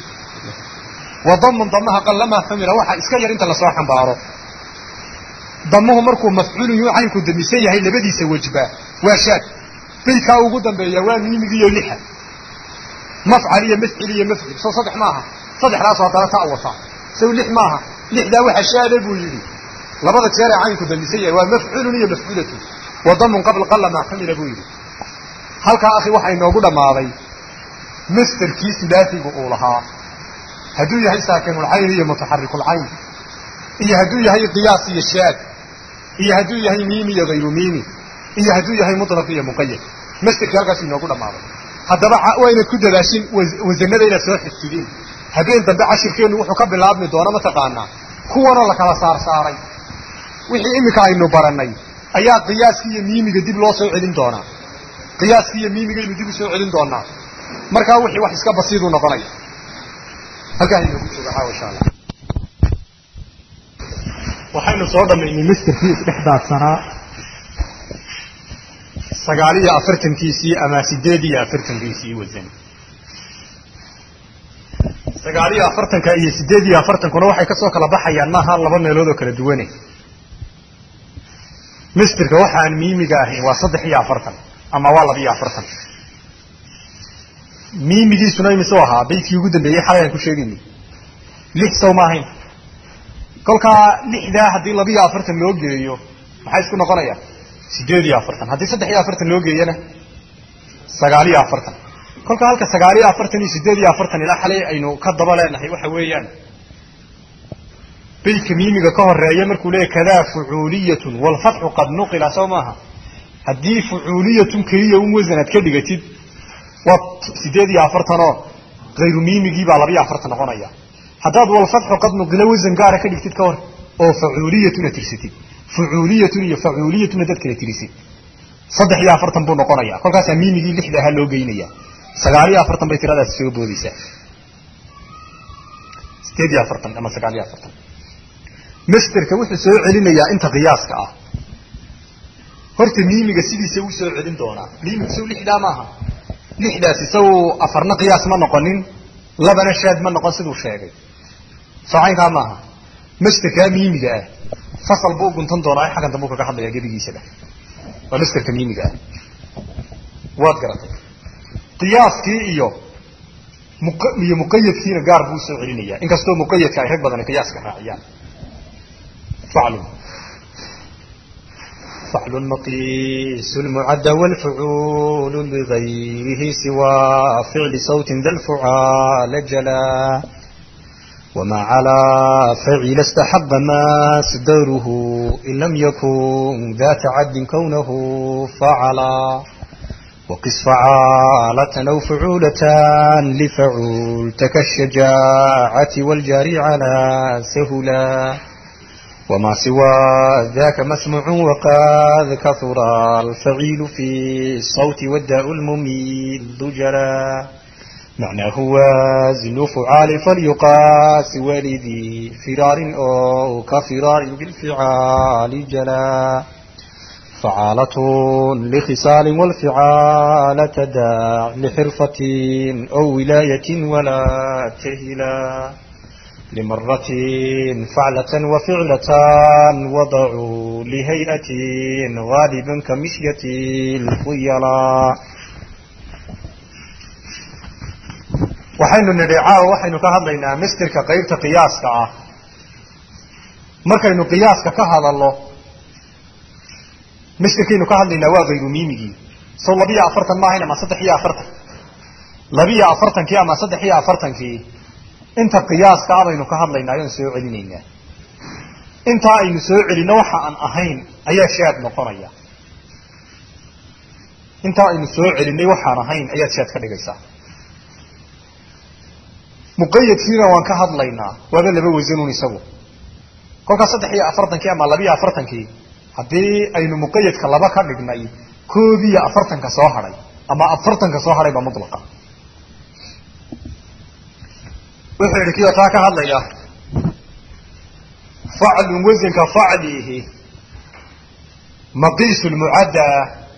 وضم ضمها قلما حمل waxa iska yar inta la soo xambaaro damuhu markuu mafcuul yahay ku damisay yahay labadiisa wajba waa shaad bayka ugu dambeeya waa miimigiyo lixa mafcaliya mafciliya mafcil soo saddex maaha saddexdaas waa dara taawasa soo lix maaha lixda waxa shaade buu yiri labada jeer ay ku damisay yahay waa mafcuul iyo mafcuulatu وضم قبل قلما حمل buu yiri halka akhi waxa inoogu dhamaaday misterkiis daatigu uu lahaa هدو يهي ساكن العين هي متحرك العين إيه هدو يهي قياسي الشاد إيه هدو يهي ميمي غير ميمي إيه هدو يهي مطلق هي مقيد مستر كارغاسي نقول معه هذا بقى وين كده لاشين وزنده إلى سوح السدين هبين دم بعشر كين وحكى بالعظم دونا ما تقعنا كوانا لك على صار وحي إمك عينه برناي أيا قياسي ميمي قديب لو سوء علم دونا قياسي ميمي قديب سوء علم دونا مركا وحي واحد سكا بسيط ونقلي halka ayuu ku joogaa insha Allah waxaynu soo dhameynay misterkiis dhexdaadsanaa 49kiisii ama 48kiisii wasan 49ka iyo 48kuna waxay ka soo kala baxayaan maaha laba meelood oo kala duwan misterka waxaan miimiga ahayn waa 43 ama waa 42 miimigiisuna imisoo ahaa baydkii ugu dambeeyey xalayaan ku sheegaynay lix sow maahayn kolkaa lixdaa haddii 42 loo geeyo maxay isku noqonayaa 48 haddii 43 loo geeyana 49 kolkaa halka 49 iyo 48 ilaa xalay aynu ka daba leenahay waxa weeyaan baydka miimiga ka horeeya markuu leeyahay kadaa fucuuliyatun wal fathu qad nuqila sow maaha haddii fucuuliyatun keliya un wasanad ka dhigatid و48 غير ميمي با 42 noqonaya hadaad wal fathu qad nuqila wazan gaara ka dhigtid ka hor oo facuuliyatuna tirsatid facuuliyatun iyo facuuliyatuna dad kale tirsid 43 buu noqonaya kolkaas miimigi lixda ha loo geynaya 49 bay tiradaas soo boodaysaa 48 ama 49 misterka wuxuu soo celinayaa inta qiyaaska ah horta miimiga sidiisa uu soo celin doonaa miimiga soo lixda maaha lixdaas isagu afarna qiyaas ma noqonin labana shaad ma noqon sidoo sheegay saxaynka maaha misterka miimiga ah fasal buu guntan doonaa xagan dambu kaga hadlaya gabigiisa waa misterka miimiga ah waad garatay qiyaaskii iyo muqayyadkiina gaar buu soo celinaya inkastoo muqayyadka ay rag badan qiyaaska raaciyaan فعل المقيس المعد والفعول بغيره سوى فعل صوت ذا الفعال جلا وما على فعل استحب مصدره إن لم يكن ذا تعد كونه فعلا وقس فعالة أو فعولتان لفعولت كالشجاعة والجاري على سهلا وما سوى ذاك مسموع وقد كثر الفعيل في الصوت والداء المميل جلا معناه وزن فعال فليقاس ولذي فرار أو كفرار بالفعال جلا فعالة لخصال والفعال تداع لحرفة أو ولاية ولا تهلا لمرة فعلة وفعلتان وضعوا لهيئة غالبا كمشية الخيلا وحين النرعاء وحين كهضينا مستر كقيبت قياسك مركين قياسك كهذا الله مستر كينو كهضينا وغير ميمي سو لبيا أفرتن ما هنا ما صدحيا أفرتن لبيا أفرتن كيا ما صدحيا أفرتن كي انت قياس كابينو كهدلينا ayaan soo celinayna inta aynu soo celino waxa aan ahayn ayaa shaad noqonaya inta aynu soo celinay waxa aan ahayn ayaa shaad ka dhigaysaa muqayyadkiina waan ka hadlaynaa wada laba wasanuun isagu kolka 43 ama 42 hadii aynu muqayyadka laba ka dhignay 41 ka soo haray ama 40 ka soo haray ba mudlaqa wuxuu yidhi taa ka hadlaya فعل وزن كفعله مقيس المعدى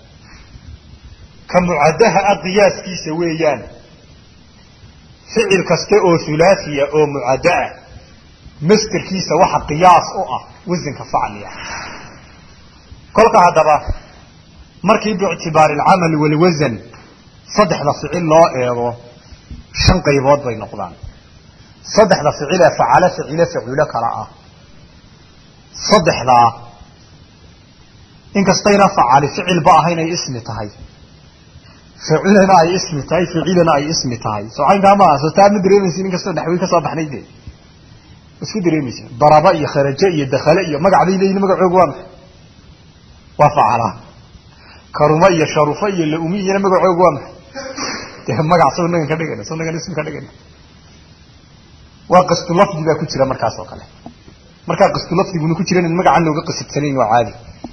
كمعدها القياس كي سويان فعل كسته او ثلاثيه او معدى مستر كيسه waxa qiyaas oo ah wasanka facliya kolka hadaba markii bi'tibaar al-amal wal wazn saddexda ficil loo eego shan qaybood bay noqdaan saddexda ficil ee facila kala ah saddexda in kastayna facal ficil ba ahayn ay ismi tahay ficilna ay ismi tahay ficilna ay ismi tahay soo aynta ma soo taa midreemaysi in kastoo dhaxwii ka soo baxnayde isku dareemaysa daraba iyo kharaja iyo dakhala iyo magacay leeyeen magacooga waa facala karuma iyo sharufa iyo laumi iyo magacooga waa magac soo naga ka dhigana soo naga ismi ka dhigana waa qastu lafdi baa ku jira markaas oo kale marka qastu lafdigu ku jira in magacan looga qasabsanayn waa caadi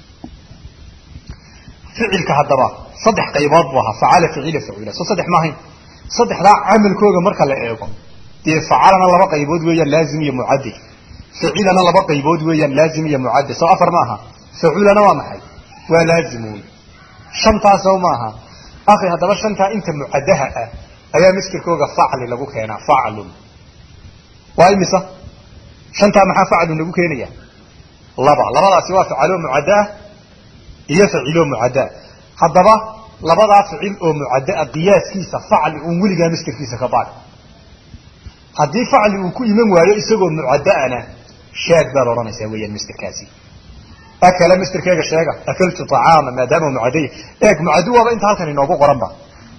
ficilka hadaba saddex qaybood buu ahaa facala ficila soo saddex ma ahayn saddexda amalkooga marka la eego فعلنا لبا قيبود ويا لازم يا معدي فعلنا لبا قيبود ويا لازم يا معدي سو افر معها فعلنا ما محي ولازمون شنطه سو معها اخي هذا شنطه انت معدها ايا مسكوغا فعل لغو كينا فعل واي مسا شنطه ما فعل لغو كينيا لبا سوا فعل معده هي فعل معده هذا لبا فعل او معده قياس كيسه فعل او وليغا مسكيسه كبار هذه فعل وكل من وياه يسوق معدأنا شاد ضرورنا يسوي المستر كاسي أكل مستر كيجا شاقة أكلت طعاما ما دام معدي إيك معدوه بقى أنت هالكن إنه أبوه قرنبا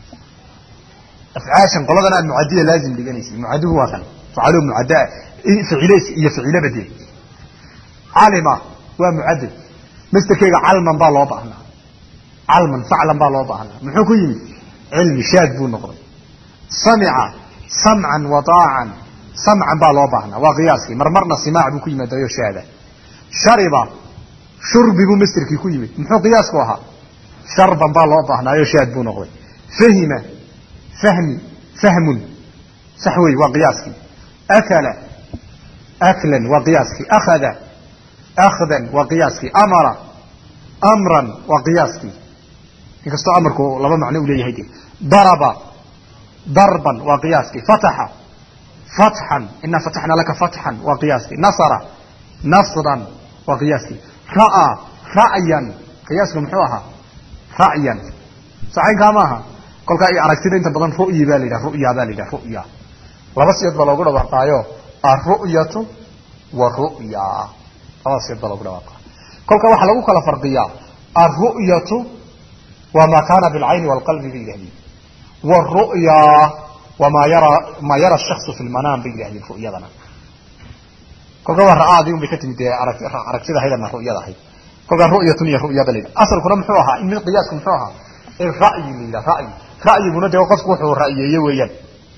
أفعاشا قلنا المعدية لازم لجنيسي معدوه هالكن فعلوا معداء فعليس يفعله بدي علم ومعدل مستر كيجا علما بالله بحنا علما فعلا بالله بحنا من حكومي علم شاد بو نقر سمع سمعا وطاعا سمعا بالوبهنا وقياسي مرمرنا سماع بو كيما دايو شهاده شرب شرب بو مستركي كيما محو قياس كوها شربا بالوبهنا يا شهاد بو نقوي فهم فهم سحوي وقياسي اكل اكلا وقياسي اخذ اخذا وقياسي امر امرا وقياسي يكستو امركو لبا معنى وليه ضرب ضربا وقياسك فتح فتحا إنا فتحنا لك فتحا وقياسك نصر نصرا وقياسك رأى رأيا قياسك محوها رأيا سعين كاماها قل كأي عرقتين انت بدن رؤية بالدة رؤية لبس يدبلو قد وقايو الرؤية والرؤية لبس يدبلو قد وقا قل كأي وحلقوك لفرقية الرؤية وما كان بالعين والقلب بالجهنين والرؤيا وما يرى الشخص في المنام بيجي الرؤيا ذنا كل رأى ديهم بكتم دي عركتها هذا من الرؤيا ذا كل الرؤيا تنيا رؤيا بليل أصل كنا محوها إن من قياس محوها الرأي من رأي من ده وقف كوحه الرأي يويا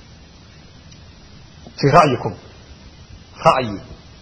في رأيكم رأي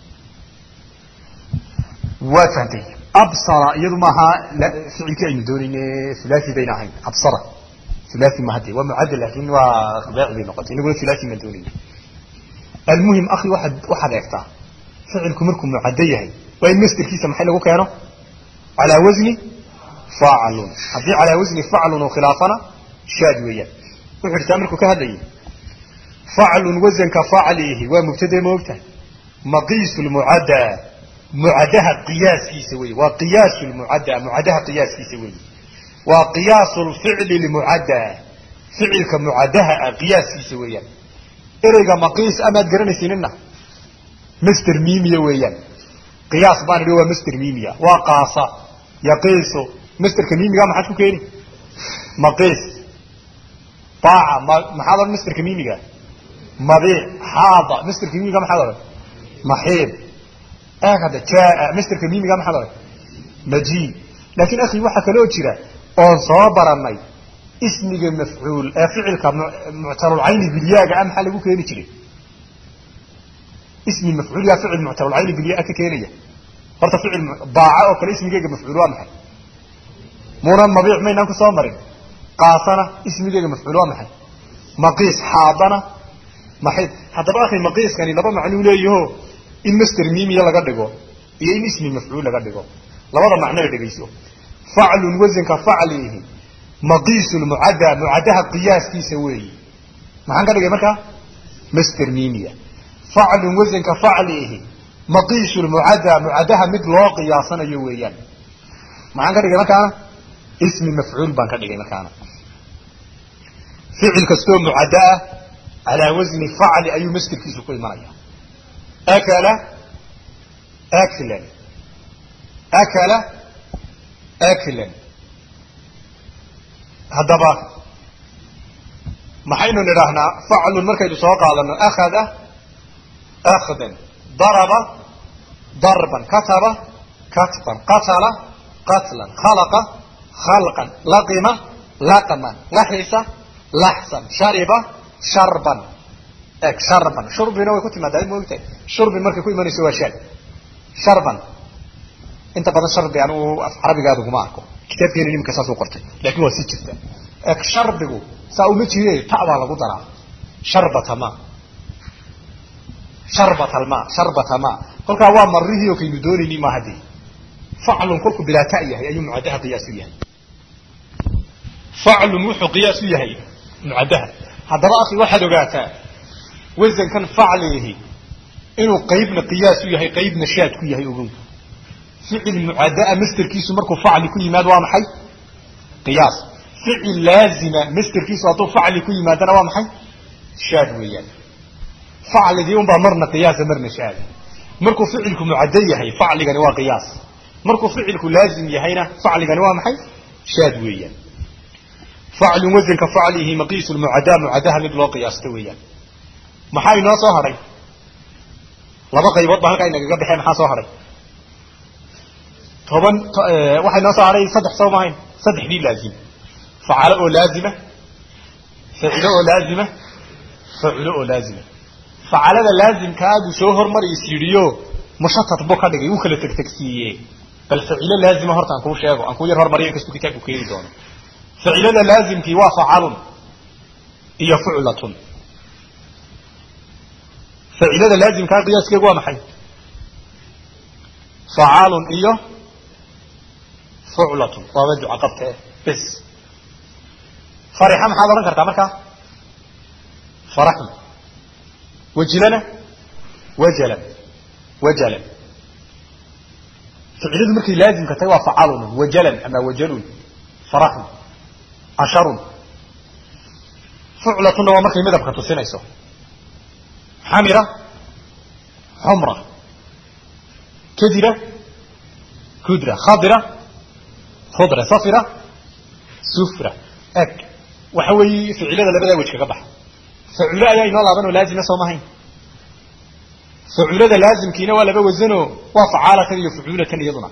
وفهمتي أبصر يضمها فعل كائن دونين ثلاثي بينهين أبصر ثلاثي مهدي ومعدل لكن وخباء بنقطة نقول ثلاثي من دونين المهم أخي واحد يفتح فعلكم مركم معديه وإن مستر كيسا محله كانوا على وزن فاعل هذي على وزن فعل وخلافنا شادوية وحر تامركم كهذي فعل وزن كفاعله ومبتدى موته مقيس المعدى معدها قياس كيسوي وقياس المعدى معدها قياس كيسوي وقياس الفعل لمعدى فعل كمعدها قياس كيسوي إرجع مقيس أمد قرن سننا مستر ميميا ويان قياس بان هو مستر ميميا وقاصة يقيس مستر كميميا ما حد كيني مقيس طاعة ما حاضر مستر كميميا مبيع حاضر مستر كميميا ما حاضر محيب هذا جاء مستر كميميا ما حاضر مجيء لكن أخي واحد كلو جرا أو صابرني اسمك مفعول فعلك معتر العين بالياء أم حلقو كيني جري اسم المفعول يا فعل معتر العين بالياء كينية فرت فعل باع أو كل اسم جيجا مفعول وامحي مونا مبيع ما ينامك صامرين قاصنا اسم جيجا مفعول وامحي مقيس حاضنا محيط حتى باخي مقيس كان لبا معنى ليه المستر ميمي يلا قدقو إيه اسم مفعول لقدقه لبدا معنى لدقيسه فعل وزن كفعله مقيس المعدى معدها قياس في سوي ما هنقدر مكا مستر ميمية فعل وزن كفعله مقيس المعدى معدها مثل قياسنا يويا ما هنقدر مكا اسم مفعول بنقدر مكانه فعل كسو معدى على وزن فعل أي مستر كيسو كل مرة أكل أكلا أكل أكلا هذا ما حين نراهنا فعل مركز سواق على أخذ أخذا ضرب ضربا كتب كتبا قتل قتلا خلق خلقا لقم لقما لحس لحسا شرب شربا شربا شرب نوع كنت ما دائما قلت شرب مركز كل من يسوى شرب شربا انت بدل شرب يعني عربي قاعد معكم كتاب كان يمكن اساسه قرته لكن هو سجده اك شربه ساومتي تعبا لو درا شربة ماء شربة الماء شربة ماء كلك waa marrihi oo kaynu doonayni ma hadii فعل كلك بلا تاء اي معدها قياسيه فعل وحو قياس yahay معدها hadaba akhi waxa ogaata wazan kan fa'lihi inuu qaybna qiyaas yahay qaybna shaad ku yahay ogow فعل معداء مستر كيسو مركو فعل كل يماد وامحي قياس فعل لازم مستر كيسو اطو فعل كل يماد وامحي شاد ويان فعل دي يوم بمرنا قياس مرنا شاد مركو فعلك معداء يحي فعل كان وا قياس مركو فعلك لازم يحينا فعل كان وا محي شاد ويان فعل وزن كفعله مقيس المعداء معداها مثل قياس تويان maxay noo soo haray laba qaybood baa halka inaga bixeen maxaa soo haray toban waxay noo soo haray saddex Soomaaliin saddexdii laazim فعل oo laazima فعل oo laazima فعل oo laazima فعلada laazimkaadu soo hormariyo siriyo mushatat boo ka dhigay uu kala tagtagsiiyay bal فعل laazima horta aan ku sheego aan ku yar hormariyo kasoo kitaabku keeni doono فعلada laazimki waa فعل iyo فعلة فعلada laazimka qiyaaskiigu waa maxay فعال iyo فعلة waa wajh aqabta bas فرحة maxaa oran kartaa marka فرح وجلنا وجلا وجلا فعلadu markii laazimka tahay waa فعال وجلا ama وجل فرح عشر فعلة waa markii midabka tusinayso حمرة حمرة كدرة كدرة خضرة خضرة صفرة سفرة أك وحوي فعلة لبدا وجهك قبح فعلة أي نوع لابنه لازم يسومهين فعلة لازم كينا ولا بوزنه وفعالة يفعولة يضنا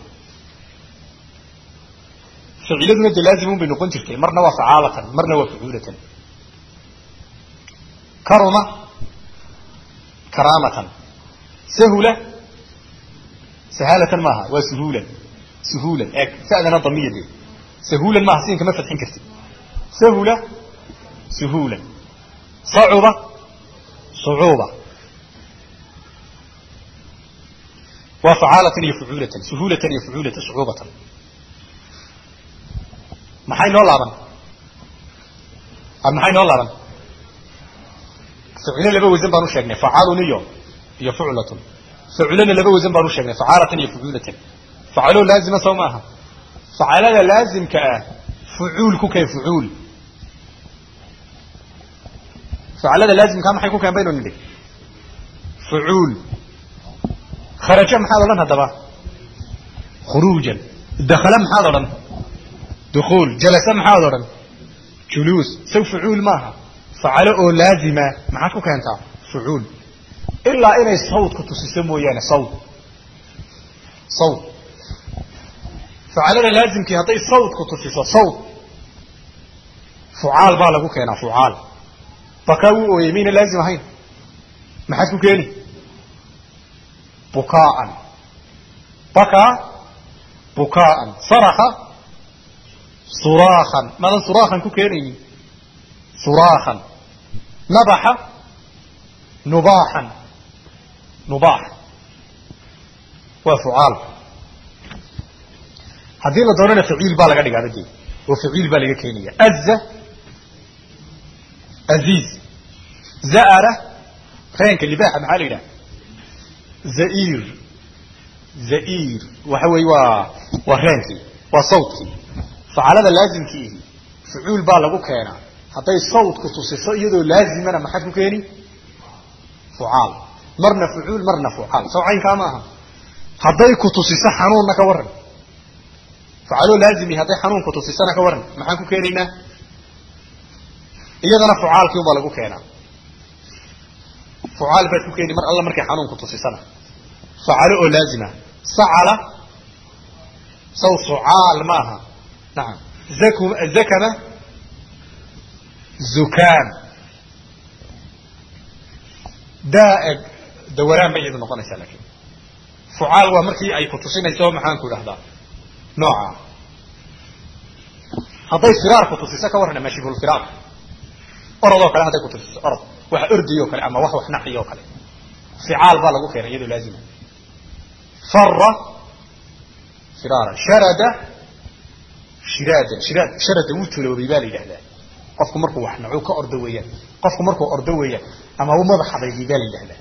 فعلة مد لازم بنقول تلك مرنا وفعالة مرنا وفعولة كرمة كرامة سهولة سهالة معها وسهولا سهولا سألنا ضمية دي سهولا معها سين كما فتحين كرتي سهولة سهولا صعوبة صعوبة وفعالة يفعولة سهولة يفعولة صعوبة محاين والله محاين والله فعلنا لبا وزن بانو شيغنا فعال نيو هي فعلة فعلنا لبا وزن بانو شيغنا فعالة هي فعولة فعلوا لازم سوماها فعلنا لازم كفعول كيف فعول فعلنا لازم كم حيكون كان بينهم ندي فعول خرج محاضرا هذا خروجا دخل محاضرا دخول جلس محاضرا جلوس سو فعول معها فعل او لازمه maxaa ku keentaa fuul illa inay sawd ku tusiso mooyaan sawd فعلنا لازم كي haday sawd ku tusiso sawd fu'aal baa lagu keenaa fu'aal bakaw oo yimina laazim ahayn maxaa ku keeni bukaan bukaan saraha صراخا ماذا صراخا ku keenayni صراخا نبح نباحا نباح وفعال هذه اللي دورنا فعيل بالغ دغ هذه وفعيل بالغ كينيا أز عزيز زأرة خينك اللي باح محالنا زئير زئير وحوي وخينكي وصوتي فعلى هذا لازم كيه فعول بالغ كينا حتى الصوت كتصيص يدو لازم أنا ما حد كيني فعال مرنا فعول مرنا فعال سوعين كاماها حتى كتصيص حنون نكورن فعلوا لازم هذا حنون كتصيص نكورن ما حد كينينا إذا أنا فعال كيوم بالغ كينا فعال بس كيني مر الله مركي حنون كتصيص فعلوا لازمة سعل سو سعال ماها نعم زكمة زكام دائق دوران بيد نقطة سلكي فعال ومركي أي كتصين يسوي محان كل هذا نوعا هذا الفرار كتصيسا كورنا ماشي في الفرار أرضو كلام هذا كتصيس أرض وأرديو كلام أما وح نحيو كلام فعال بالغو كيرا يدو لازمه فر فرارا شرد وتلو ببالي لهلا قفكم مركو wax nacu ka ordawayaan qofku markuu ordawaya ama uu madaxa baydigal lehla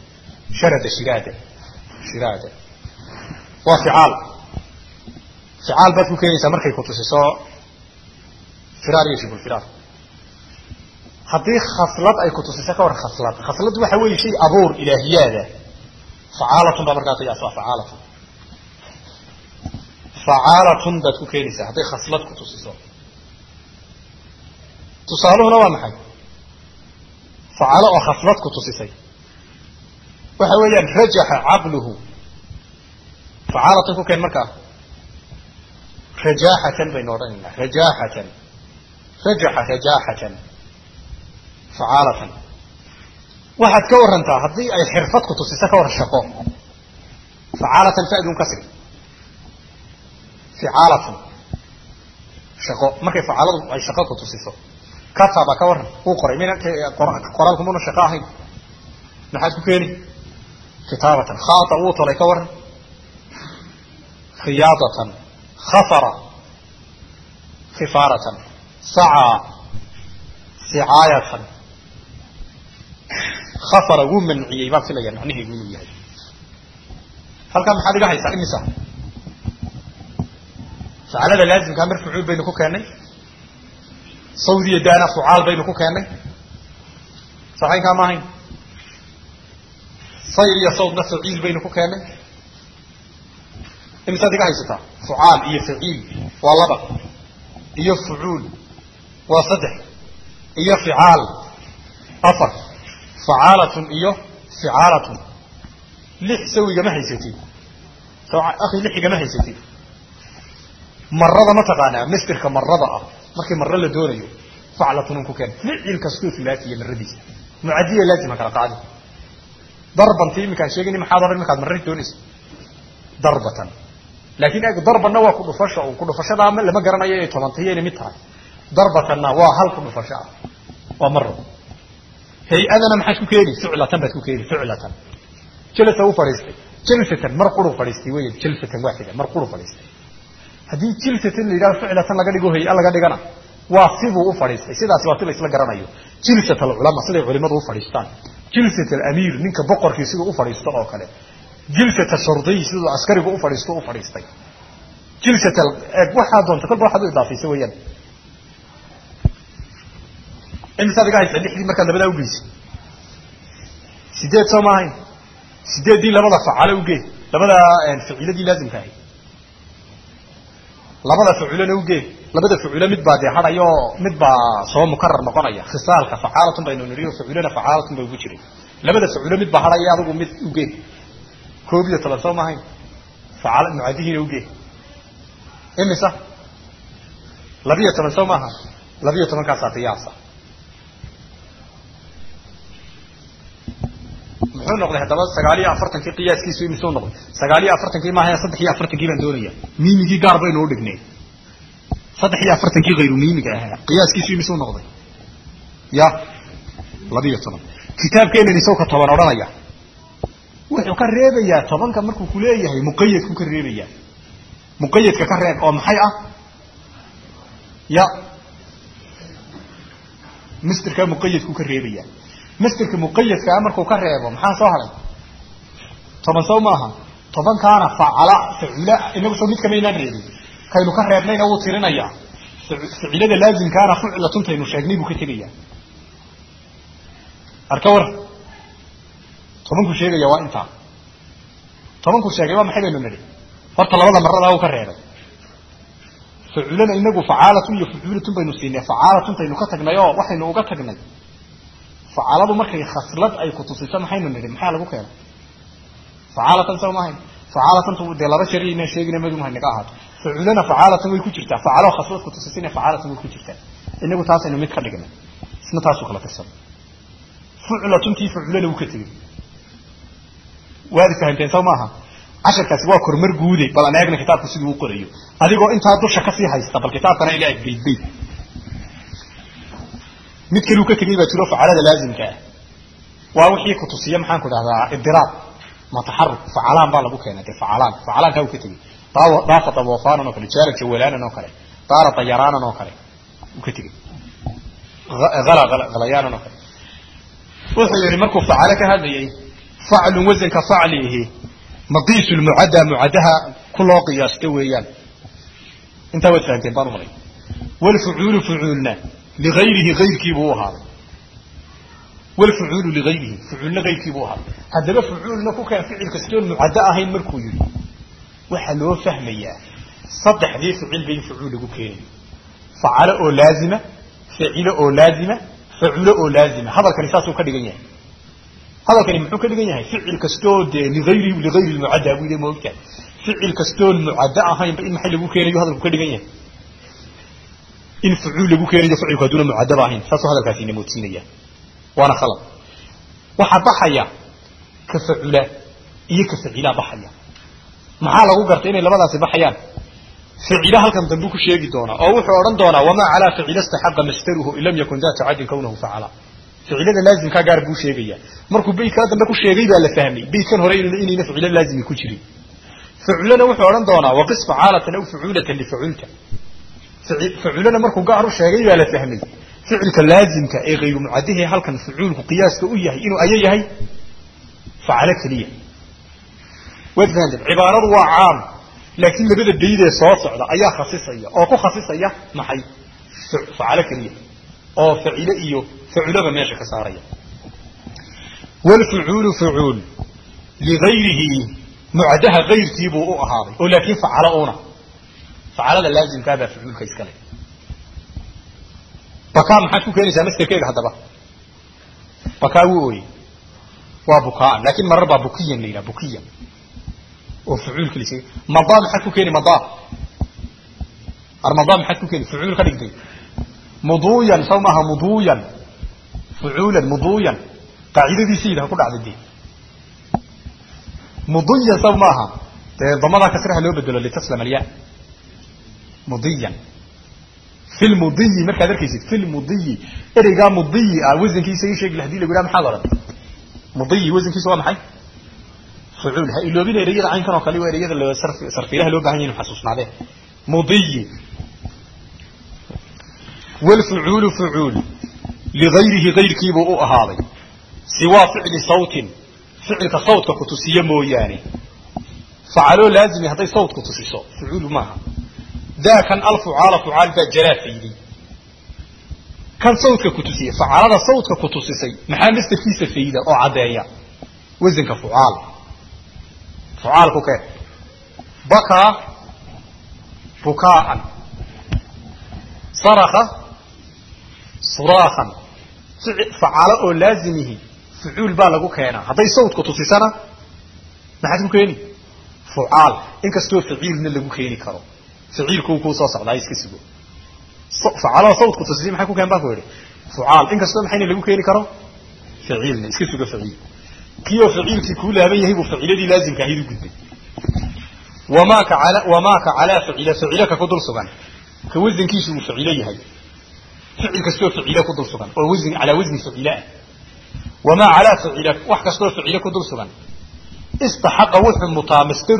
shirada wa fi'al bad ku keenaysa markay ku tusiso firar iyo shibul firar hadii khaslad ay ku tusiso ka war khaslad waxa weeye shay abuur ilaahiyada fa'aalatu markaa qiyaasa فعالة بad ku keenaysa haday khaslad ku tusiso tusaaluhuna waa maxay فعالة oo khaslad ku tusisay waxa weeyaan rajaha aqluhu فعالة ku keen markaa rajahatan bayna oranayna rajahatan فعالة waxaad ka warantaa hadii ay xirfad ku tusiso ka war shaqo فعالة fa'dun kasri فعالة شقاء ما كيف فعالة أي شقاء كتصيصه كتب كورن هو قرأ من قرأكم من الشقاء هين نحن كيني كتابة خاطئ وطلع كورن خياطة خفرة خفارة سعى سعاية خفرة ومن عيبات في الليل معنيه يقولوا يهي هل كان محادي قاعد يسأل النساء فعلى هذا لازم كان مرفوع بينكم كاني صودي دانا فعال بينكم كاني صحيح كما هين صير يا صوت نفس عيل بينكم كاني امتى دي قايستا فعال اي فعيل والله بقى اي فعول وصدح اي فعال اصل فعالة اي فعالة لح سوي ما هيستي اخي لحي ما هيستي مرضى ما تقانا مستر كمرضى markii marra la doonayo faclatun ku keen ficil kasto filaatiye maradiisa muadiya laasim kala qaadi darban tiimi kan sheegani ma xaadar markaad marri doonayso darbatan laakiin ay darbana waa ku dhufashada ama lama garanayo ay tobantiyeena mid tahay darbatanna waa hal ku dhufasha waa marro hay adana maxaa ku keenay ficlatan bad ku keenay ficlatan jalasa u fariistay jalsatan marquru fariistay way jalsatan waahida marquru fariistay hadii jilsatan la yiraahdo ficlatan laga dhigo hay laga dhigana waa sidoo u fariistay sidaas waa la isla garanayo jilsatul ulama sida culimadu u fariistaan jilsatul amir ninka boqorkiisa sidoo u fariisto oo kale jilsatul shurdi sidoo askarigu u fariistay jilsatul waxa doonta kal waxa idaafaysa weeyaan inta adiga ay sadexdii marka labada u geeyay sideed Soomaali sideedii labada facaal u geey labada ficiladii laazimka ah labada ficilana u geey labada ficilo mid baa hadayo mid baa soo mukarrar noqonaya khisaalka facaalatun baynu niriyo ficilana facaalatun bay ugu jireen labada ficilo mid baa hadayo adigu mid u geey koobiyo tala Soomaali facaal muadihiina u geey imisa labiyo tala Soomaali labiyo tala ka saatiyaasa muxuu noqday hadaba 49 qiyaaskiisu imisa noqday 49 ma ahayn 43 baan doonaya miimigi gaar baynu u dhignay 43 غير miimiga ah qiyaaskiisu imisa noqday ya labiyo toban kitaabkeena isoo ka toban oranaya wuxuu ka reebayaa tobanka markuu ku leeyahay muqayyadku ka reebayaa muqayyadka ka reeb oo maxay ah ya misterka muqayyadku ka reebayaa misterka muqayyadka markuu ka reebo maxaa soo haray toban soo maaha toban kaana facala ficila inagu soo mid kama inaan reebin kaynu ka reebnayna uu tirinaya ficilada laazim kaana fucla tuntaynu sheegnay buu ka tagayaa arka war tobanku sheegaya waa inta tobanku sheegay waa maxay baynu niri horta labada marada uu ka reebay ficilana inagu facaalatu iyo fuculatun baynu siinay facaalatun taynu ka tagnay oo waxaynu uga tagnay facaladu markay khaslad ay ku tusiso maxaynu niri maxaa lagu keenay facaalatan soo maahay facaalatan de laba shay inaan sheegina madu ma naga ahaato ficilana facaalatan way ku jirtaa facaalo khaslad ku tusisina facaalatan way ku jirtaa inagu taas aynu mid ka dhignay isna taas oo kala tirsan fuclatun tii ficilana uu ka tagay waadi fahanteen soo maaha casharkaasi waa kormar guude bal aan eegna kitaabku siduu u qorayo adigoo intaa dusha ka sii haysta bal kitaabkana ila agbeydbay mid kale uu ka tagay baa jiro facalada laazimka ah waa wixii ku tusiya maxaan ku dhahdaa idiraab mutaharrik facalaan baa lagu keenay facalaan ka uu ka tagay daafa tawafaanan oo kale jaara jawalaanan oo kale daara tayaraanan oo kale uu ka tagay galayaanan oo kale wuxuu yiri markuu facala ka hadlayay فعل وزن كفعله مقيس المعدى معدها كل قياس تويان انت وفهمتين بارو مري والفعول فعولنا لغيره غير كيبوها والفعول لغيره فعولنا غير كيبوها هذا فعولنا كان فعل كستون معدى هين مركو يري وحلو فهميا صدح ذي فعل بين فعول كوكين فعل او لازمه فعل او لازمه فعل او لازمه هذا كان اساسه كدغنيه هذا كان محو كدغنيه فعل كستود لغير المعدى ابو لي موقع فعل كستون معدى هين بين محل لو كينيو هذا كدغنيه ان فعول لو كينيو فعل كدون معدى هين ساسو هذا كاسين موتسينيا وانا خلط waxa baxaya ka ficila iyo ka ficila baxaya maxaa lagu gartay inay labadaasi baxayaan ficila halkan dambu ku sheegi doona oo wuxuu oran doona wama ala ficila istahaqa mastaruhu illam yakun daa ta'adin kawnahu fa'ala ficilada laazim ka gaar buu sheegaya markuu bayka dambe ku sheegay baa la fahmay baykan hore inay ficila laazim ku jirin ficilana wuxuu oran doona wa qis fa'alatan aw fu'ulatan li fa'ulta ficilana markuu gaar u sheegay baa la fahmay ficilka laazimka ee غير mucaddihi halkan ficilku qiyaaska u yahay inuu ayahay fa'ala kaliya wadaan cibaaradu waa caam laakiin labada deeyde soo socda ayaa khasisaya oo ku khasisaya maxay fa'ala kaliya oo ficila iyo ficilada meesha ka saaraya wal fu'ulu fu'ul li ghayrihi mucaddaha ghayrkiibu u ahaaday oo laakiin fa'ala laazimka baa ficilka iskale بكاء ما حد كوكيني سامستر كيك هذا بكاء ووي وبكاء لكن مرة بكيا لينا بكيا وفعول كل شيء مضى ما حد كوكيني مضى رمضان ما حد كوكيني فعول خليك دي مضويا صومها مضويا فعولا مضويا قاعدة دي سيدها كل عدد دي مضيا صومها ضمانها كسرها لو بدل اللي تسلم الياء مضيا في المضي marka darkiisid في المضي ereyga مضي wasankiisa ay sheeg lahdii lagu raam xadara مضي wasankiisa waa maxay fuul ha iloobina ereyada aan kan oo kale waa ereyada loo sarfilaha loo baahan yahay xasuusnaade مضي والفعول فعول لغيره غير كيبو او ahaaday سوى فعل صوت فعل كصوت كتسيه mooyaane فعلوا لازم هذا صوت كتسيسو فعول maaha ده كان الفعال فعال بجرافيدي كان صوتك كتسي فعال صوتك كتسي محل استفيس فيده او عدايا وزنك فعال كوكا بكى بكاء صرخ صراخا فعال او لازمه فعول بالغو كينا هدي صوتك كتسيسنا ما حد كيني فعال انك استو فعيل لغو كيني كرو فعيلكم كو soo socdaa iska sigo فعل صوت كتسليم maxay ku keen baa foori فعال in kasto maxay lagu keeni karo فعيلna iska sigo فعيل kiyo فعيلki ku laaban yahay buu فعيladii laazimka ahayd u gudbay وما كعلى فعلك ku dul sugan ka wasankiisu uu فعيل yahay فعيل kasto فعيل ku dul sugan oo wasan ala wasan فعيل وما على فعلك wax kasto فعيل ku dul sugan استحق وحمطا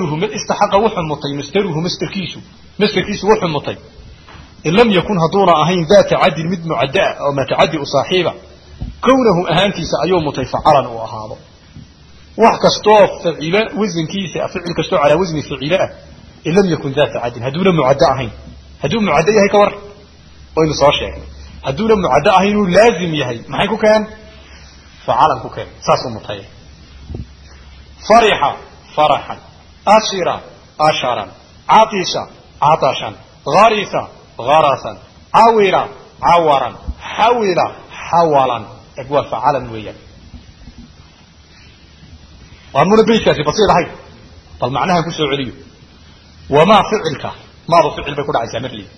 مستره مستركيسو وحمطي إن لم يكن هدونا أهين ذات عد مد معداء أو ما تعدي صاحبه كونه أهانتي سأيوم متفعلا وأهاضه وحكستوف فعلاء وزن كيسة فعل كستوف على وزن فعلاء إن لم يكن ذات عد هدونا معداء أهين هدون معداء هيك ور وين صاشة هدونا معداء أهين لازم يهي ما هيكو كان فعلا كو كان ساسو متهي فرحا أشرا عطشا غريسا غرسا عورا حولا اقوى فعلا ويا وامون بيتك بصير هاي طال معناها كسو عليو وما فعلك ما فعل بيكون عايز يعمل لي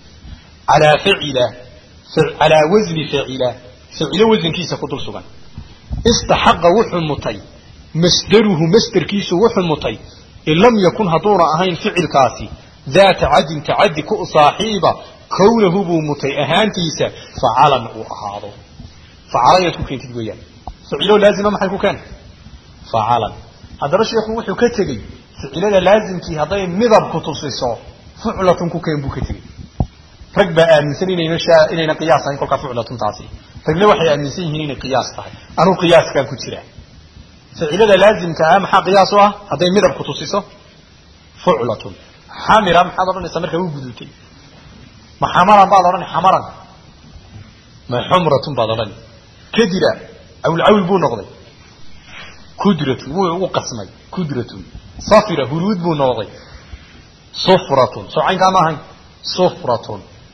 على وزن فعل وزن كيسه كدل سغان استحق وحمتي مصدره مصدر كيسه وحمتي ان لم يكن هدور اهين فعل كاسي ذات عد تعدي كو صاحبه كونه بو متي اهانتيسه فعلا وأهاضه فعلا يتكون تدويان فعله لازم ما حيكون كان فعلا هذا الشيخ وحو كتغي فعله لازم كي هداي مدب كتصيصو فعله كوكين بو كتغي رغبه امنسين اننا قياسا كل فعله تاسي رغله waxay aaminsan yihiin inay qiyaas tahay anu qiyaaska ku jira فعله لازم ka ma qiyaaso ah haday midab ku tusiso فعله حامرا محضرنا سمركه u gudutay ما حمرا بعضرنا حمرا ما حمرة بعضرنا كدرة أو العول بو نقضي كدرة وقسمي كدرة صفرة هلود بو نقضي صفرة سوعين كما هاي صفرة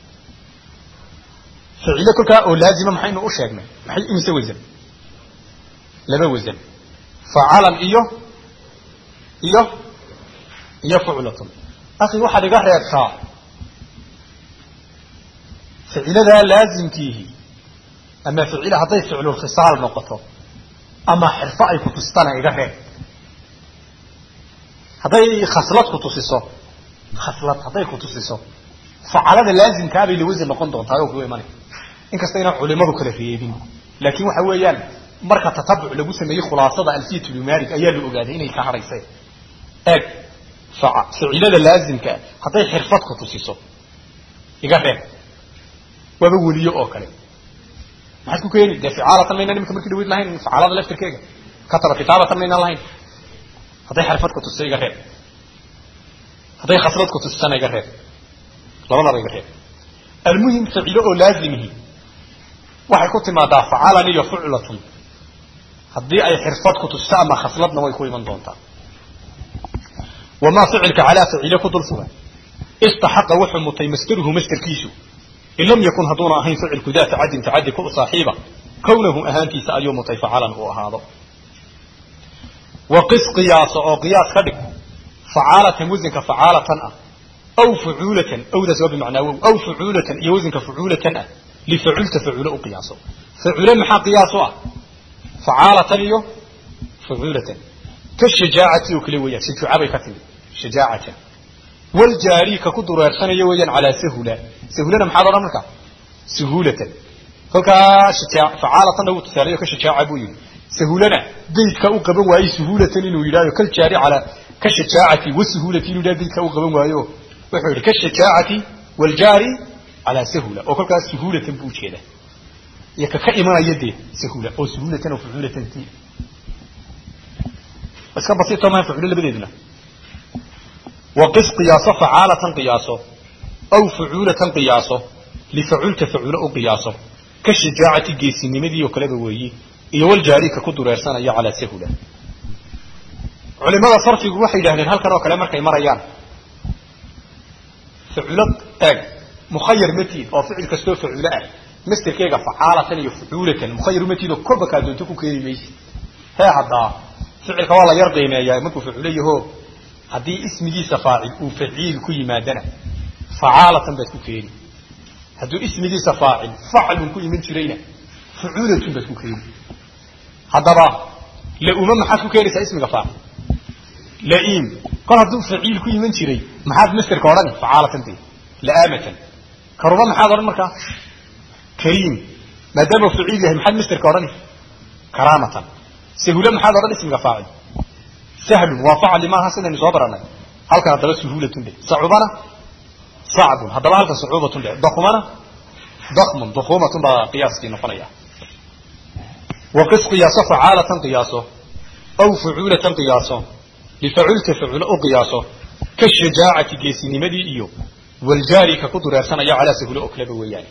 فعلا كل كأو لازم محين أشياء محين إمسى وزن لما وزن فعلا إيه فعلة أخي واحد يقرأ يبقى فعلا لازم كيه أما فعلا هطي فعل الخصال نقطه أما حرفائي كتستانى يقرأ هطي خصلات كتسيسو خصلات هطي كتسيسو فعلا لازم كابي لوزن نقون دغنتايو كو إيماني إنك استينا علماء كلا في يدين لكن وحويان مركة تتبع لغو سميه خلاصة ألفية اليومارك أيال الأقادين يكهريسي فعلا لازم كا هطي حرفات كتسيسو يقرأ وبوليو او كلام ما حدكو كيني ده فعاله تمينا نمك مركي دويد لهين فعاله لفتر كيغا كتر كتابه تمينا لهين هذي حرفات كتسيغا ريب هذي خسرات كتسنيغا ريب لبنا ريب المهم فعله او لازمه waxay ku timaada facalan iyo fu'latun hadii ay xirfad ku tusama khasladna way ku iman doontaa wama fi'ilka ala fi'ila ku dulsuga istahaqa wuxuu mutay masdaruhu masdarkiisu إن لم يكن هدونا أهين فعل كذات عد تعدي كل صاحبه كونه أهانتي سأيوم فعلا وهذا وقس قياس أو قياس خدك فعالة وزنك فعالة أو فعولة أو ذا سبب معناه أو فعولة يوزنك فعولة لفعلت فعولة قياسه فعولة محا قياسه فعالة ليه فعولة كالشجاعة وكلوية شجاعة كتن شجاعة والجاري كقدر يرسل يوين على سهولة محاضرة منك سهولة فعالة لو تساريه كشجاعة أبوي سهولة بيت كأوقب وأي سهولة إنه يلاقي كالجاري على كشجاعة والسهولة إنه يلاقي بيت كأوقب وأيه وحول كشجاعة والجاري على سهولة وكل سهولة بوجهه يككئما يدي سهولة أو سهولة أو فعولة تنتي بس كان بسيط ما يفعل اللي بدينا وقس قياسه فعالة قياسه أو فعولة قياسه لفعلت فعولة قياسه كالشجاعة جيسي نمدي وكلاب ويي إيوال جاري كقدر يرسانا يا على سهولة علماء صرف يقول لأهل هل كانوا كلامك مريان فعولة مخير متين أو فعل كستو فعولة مثل كيغا فعالة يفعولة مخير متين وكربك أدوتكو كيميس ها هذا فعل كوالا يرضي ما يمكو فعوليه هو هذه اسمه سفاعل وفعيل كل ما دنا فعالة بتكون هذا اسمه سفاعل فعل كل من شرينا فعولة بتكون هذا بقى لأمم حكوا كيرس اسمه فاعل لئيم قال هذا فعيل كل من شري ما حد مستر كوران فعالة دي لآمة كربان حاضر المركا كريم ما دام فعيل يعني محد مستر كوران كرامة سهولة محاضرة اسمه فاعل سهل وفعل ما حسن صبرنا هل كان هذا سهولة له صعوبنا صعب هذا هل كان صعوبة له ضخمنا ضخومة بقياس في نقرية وقس قياسه فعالة قياسه أو فعولة قياسه لفعلت فعل أو قياسه كالشجاعة جيسين مدي إيو والجاري كقدر سنة على سهولة أكلب وياني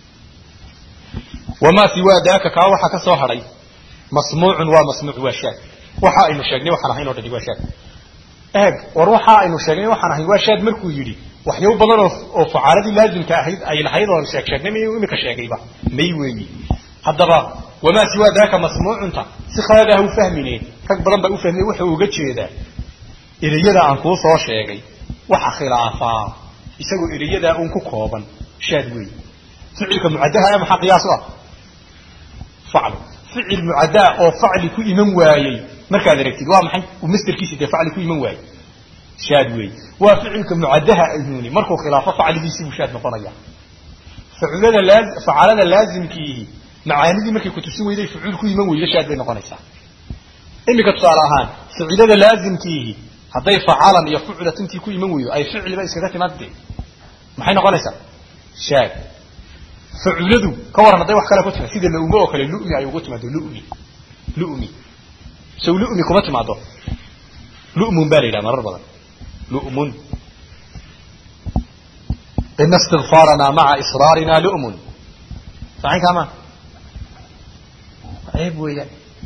وما سوى ذاك كاوحا كسوحري مسموع ومسموع وشاك وحا إنو شاقني وحا نحين ودي وشاك وروحا إنو شاقني وحا نحين وشاك مركو يدي وحيو بضان وفعالدي لازم كأحيد أي الحيض والشاك شاقني ميومك شاقيبا ميويني حدبا وما سوى ذاك مسموع انت سخاده فهمني كبرن بقى فهمني وحو uga jeeda ereyada aan ku soo sheegay waxa khilaafa isagu ereyada uu ku kooban shaad weey ficilka mucaddaha ama qiyaas ah فعل ficil mucadda oo facli ku iman waayay markaad aragtid waa maxay uu misterkiisa de facli ku iman waayay shaad weey waa ficilka mucaddaha ayuuni markuu khilaafa facligiisa uu shaad noqonaya facalada laazimkii معاني markay ku tusin weyday ficil ku iman weeyay shaad bay noqonaysaa imika tusaalahan ficilada laazimkiihi haday facalan iyo ficlatintii ku iman weeyo ay ficil ba iskaga timaadde maxay noqonaysaa shaad ficiladu ka waran haday wax kale ku timaado sida lu'mi oo kale lu'mi ay ugu timaado lu'mi soo lu'mi kuma timaado lu'mun balila marar badan lu'mun in istighfarana ma'a israrina lu'mun صحيح كمان عيب ويا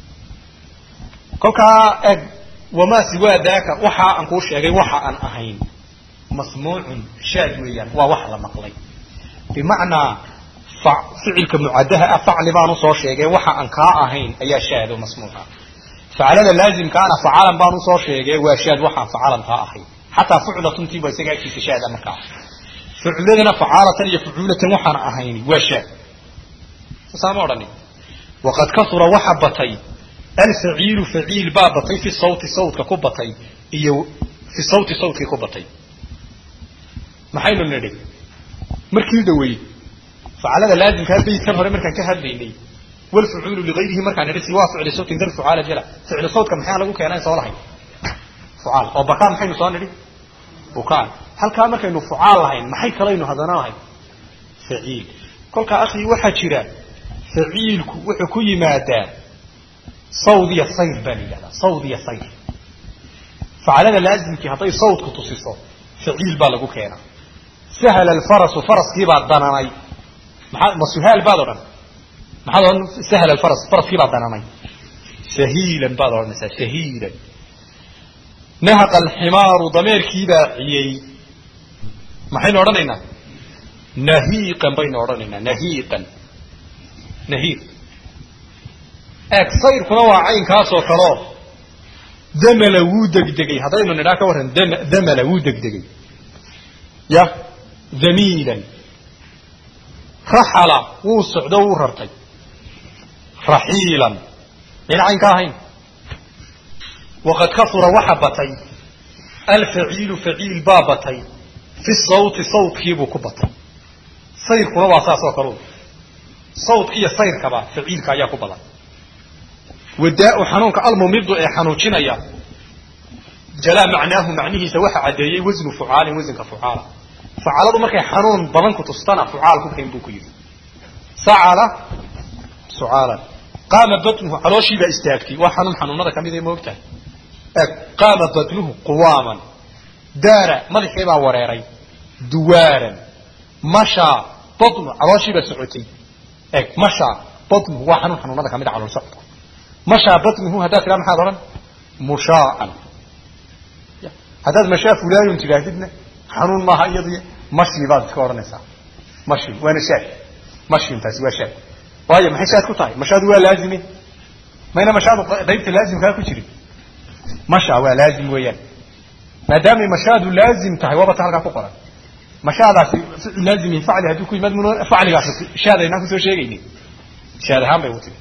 كلها وما سوى ذاك وحا أن كوش يجي وحا أن أهين مسموع شاذ ويا ووحلا مقلي بمعنى فعل كمعدها أفعل ما نصوش يجي وحا أن كا أهين أي شاذ ومسموع فعلنا لازم كان فعلا ما نصوش يجي وشاذ وحا فعلا كا أهين حتى فعلة تنتي بيسجع في شاذ مكان فعلنا فعالة يفعلة وحا أهين وشاذ سامورني وقد كثر وحبتي الفعيل فعيل بابتي في الصوت صوت ككبتي في الصوت صوت ككبتي ما حين الندي مركي دوي فعلنا لازم كان بيت كان هره مركان كهدليني والفعول لغيره مركان رسي وافعل صوت ذل فعال جلا فعل صوت كم حين لو كان سوالحي فعال او بكان حين صانري وكان هل كان مركان فعال لهين ما حي كلينو هدناهي فعيل كل كاخي waxa jira فعيلku wuxuu ku yimaadaa sawdiya sayr balila sawdiya sayr فعلنا لازمكي haday sawdku tusiso فعيل baa lagu keenaa سهل الفرس فرسكii baa dananay ma suhaal baa oran maxaa سهل الفرس فرسكii baa dananay سهيلا baa oranaysa سهيلا نهق الحمار ضميرkii baa ciyay maxaynu oranaynaa نهيقا بين أوراننا نهيقا نهيق أكثر كنوع عين كاسو كلام دمل ودق دقي هذا إنه نراك ورن دمل ودق دقي يا ذميلا رحل وسع دوررتي رحيلا من عين كاهين وقد كثر وحبتي الفعيل فعيل بابتي في الصوت صوت كيبو كبتي صير كنا واساسا كلو صوت كي صير كبا فعيل كايا كبلا وداء حنونك الممد حنوجينيا جلا معناه معنيه سواء عديه وزن فعال وزن كفعال فعال markay xanuun badan ku tustana فعال ku keen buu ku yiri sa'ala su'alan qama batnuhu alooshi ba istaagtay waa xanuunada kamid ee moogta qama batnuhu qawaman daara madaxay baa wareeray duwaaran masha batnu alooshi ba socotay masha batnu waa xanuunada kamid ah calool socda masha batnuhu hada kala maxaa doran mushaa'an hada masha fulaan tiraadidna xanuun ma hayadii mashi baad ka oranaysaa mashi waana shaad mashi intaas waa shaad waayo maxay shaad ku tahay mashaadu waa laazimi mayna mashaadu qaybta laazimka ku jirin masha waa laazim weeyaan maadaama mashaadu laazim tahay waba halka ku qoran mashaadaasi laazimi facli haduu ku yimaado facligaas shaadayna ku soo sheegayni shaadahan bay wati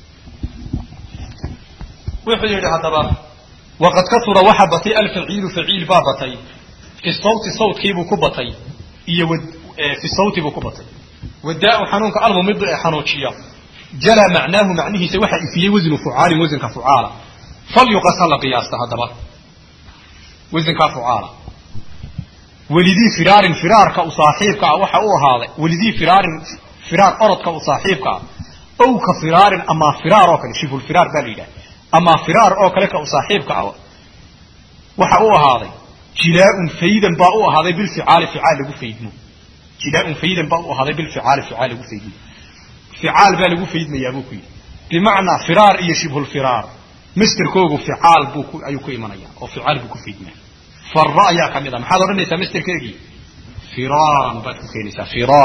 wuxuu yiri hadaba waqad kathura wahabati al-fa'il fa'il babatay في الصوت صوت كيبو كبطي في الصوت بو كبطي والداء حنونك الممد حنوشيا جلا معناه معنيه سواء في وزن فعال وزن كفعال فليقص الله قياسته هذا وزن كفعالة ولذي فرار كأصاحبك وحا هذا ولذي فرار أرض كأصاحبك أو كفرار أما فرار أوكل شبه الفرار بالله أما فرار أوكل كأصاحبك وحا هذا جلاء فيدا باء هذا بالفعال فعال وفيدمو جلاء فيدا باء هذا بالفعال فعال وفيدمو فعال بالغ فيدمو يا ابوكي بمعنى فرار يشبه الفرار مستر كوغو فعال بوكو ايوكو يمنيا او فعال بوكو فيدمو فالرأي كميدا ما حدا رنيسا مستر كيغي فرارا باتكو كينيسا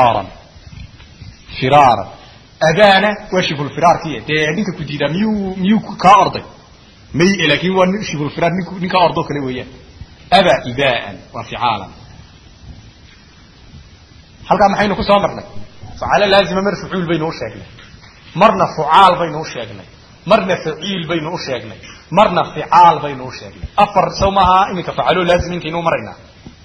فرارا أبانا وشبه الفرار كيه دي نينكا كديدا ميو كأرضي مي لكن هو شبه الفرار نينكا أرضو كليويا أبا إباء وفعالا هل كان محينو كسوا مرنا فعالا لازم مر فعول بينه وشاقنا مرنا فعال بينه وشاقنا مرنا فعيل بينه وشاقنا مرنا فعال بينه وشاقنا أفر سومها إنك فعلوا لازم إنك إنو مرنا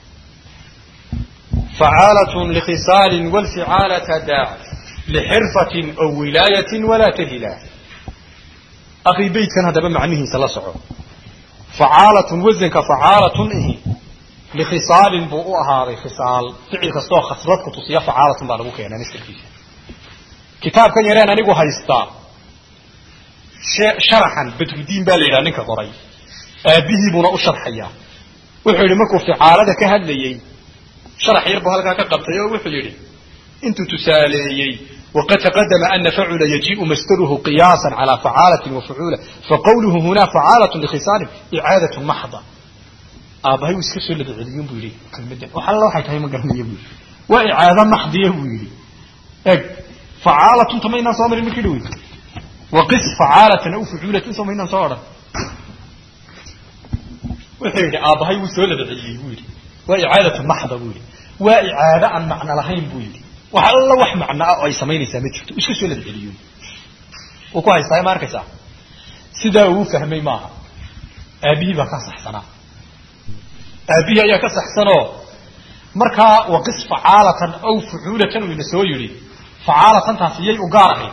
فعالة لخصال والفعالة داع لحرفة أو ولاية ولا تهلا أخي بيت كان هذا بمعنيه سلسعه فعالة وزن كفعالة إيه لخصال بؤوء هذا خصال فعل كستوى خسرتك تصيح فعالة بالغوك يعني نسل فيه كتاب كان يرينا نيقو هايستا شرحا بدر الدين بالي لانك قري به بنا أشرحيا وحولي مكو فعالة كهدليي شرح يربو هلقا كقبطي وحولي انتو تساليي وقد تقدم أن فعل يجيء مستره قياسا على فعالة وفعولة فقوله هنا فعالة لخصال إعادة محضة أبهي وسكسوا اللي بالعليون بيلي كلمة وحال الله حيث مقرنية بيلي وإعادة محضية بيلي فعالة تمينا صامر المكلوي وقس فعالة أو فعولة تمينا صارا وحيد أبهي وسكسوا اللي بالعليون بيلي وإعادة محضة بيلي وإعادة عن معنى لهين بيلي وحال الله وح معنى أي سميني سامتشت وسكسوا اللي بالعليون وكو هاي ساي ماركسا سيدا وفهمي معها أبي بكا صحسنا أبي يا كسحسنو مركا وقص فعالة أو فعولة وينسويري فعالة تاسيي وقارعي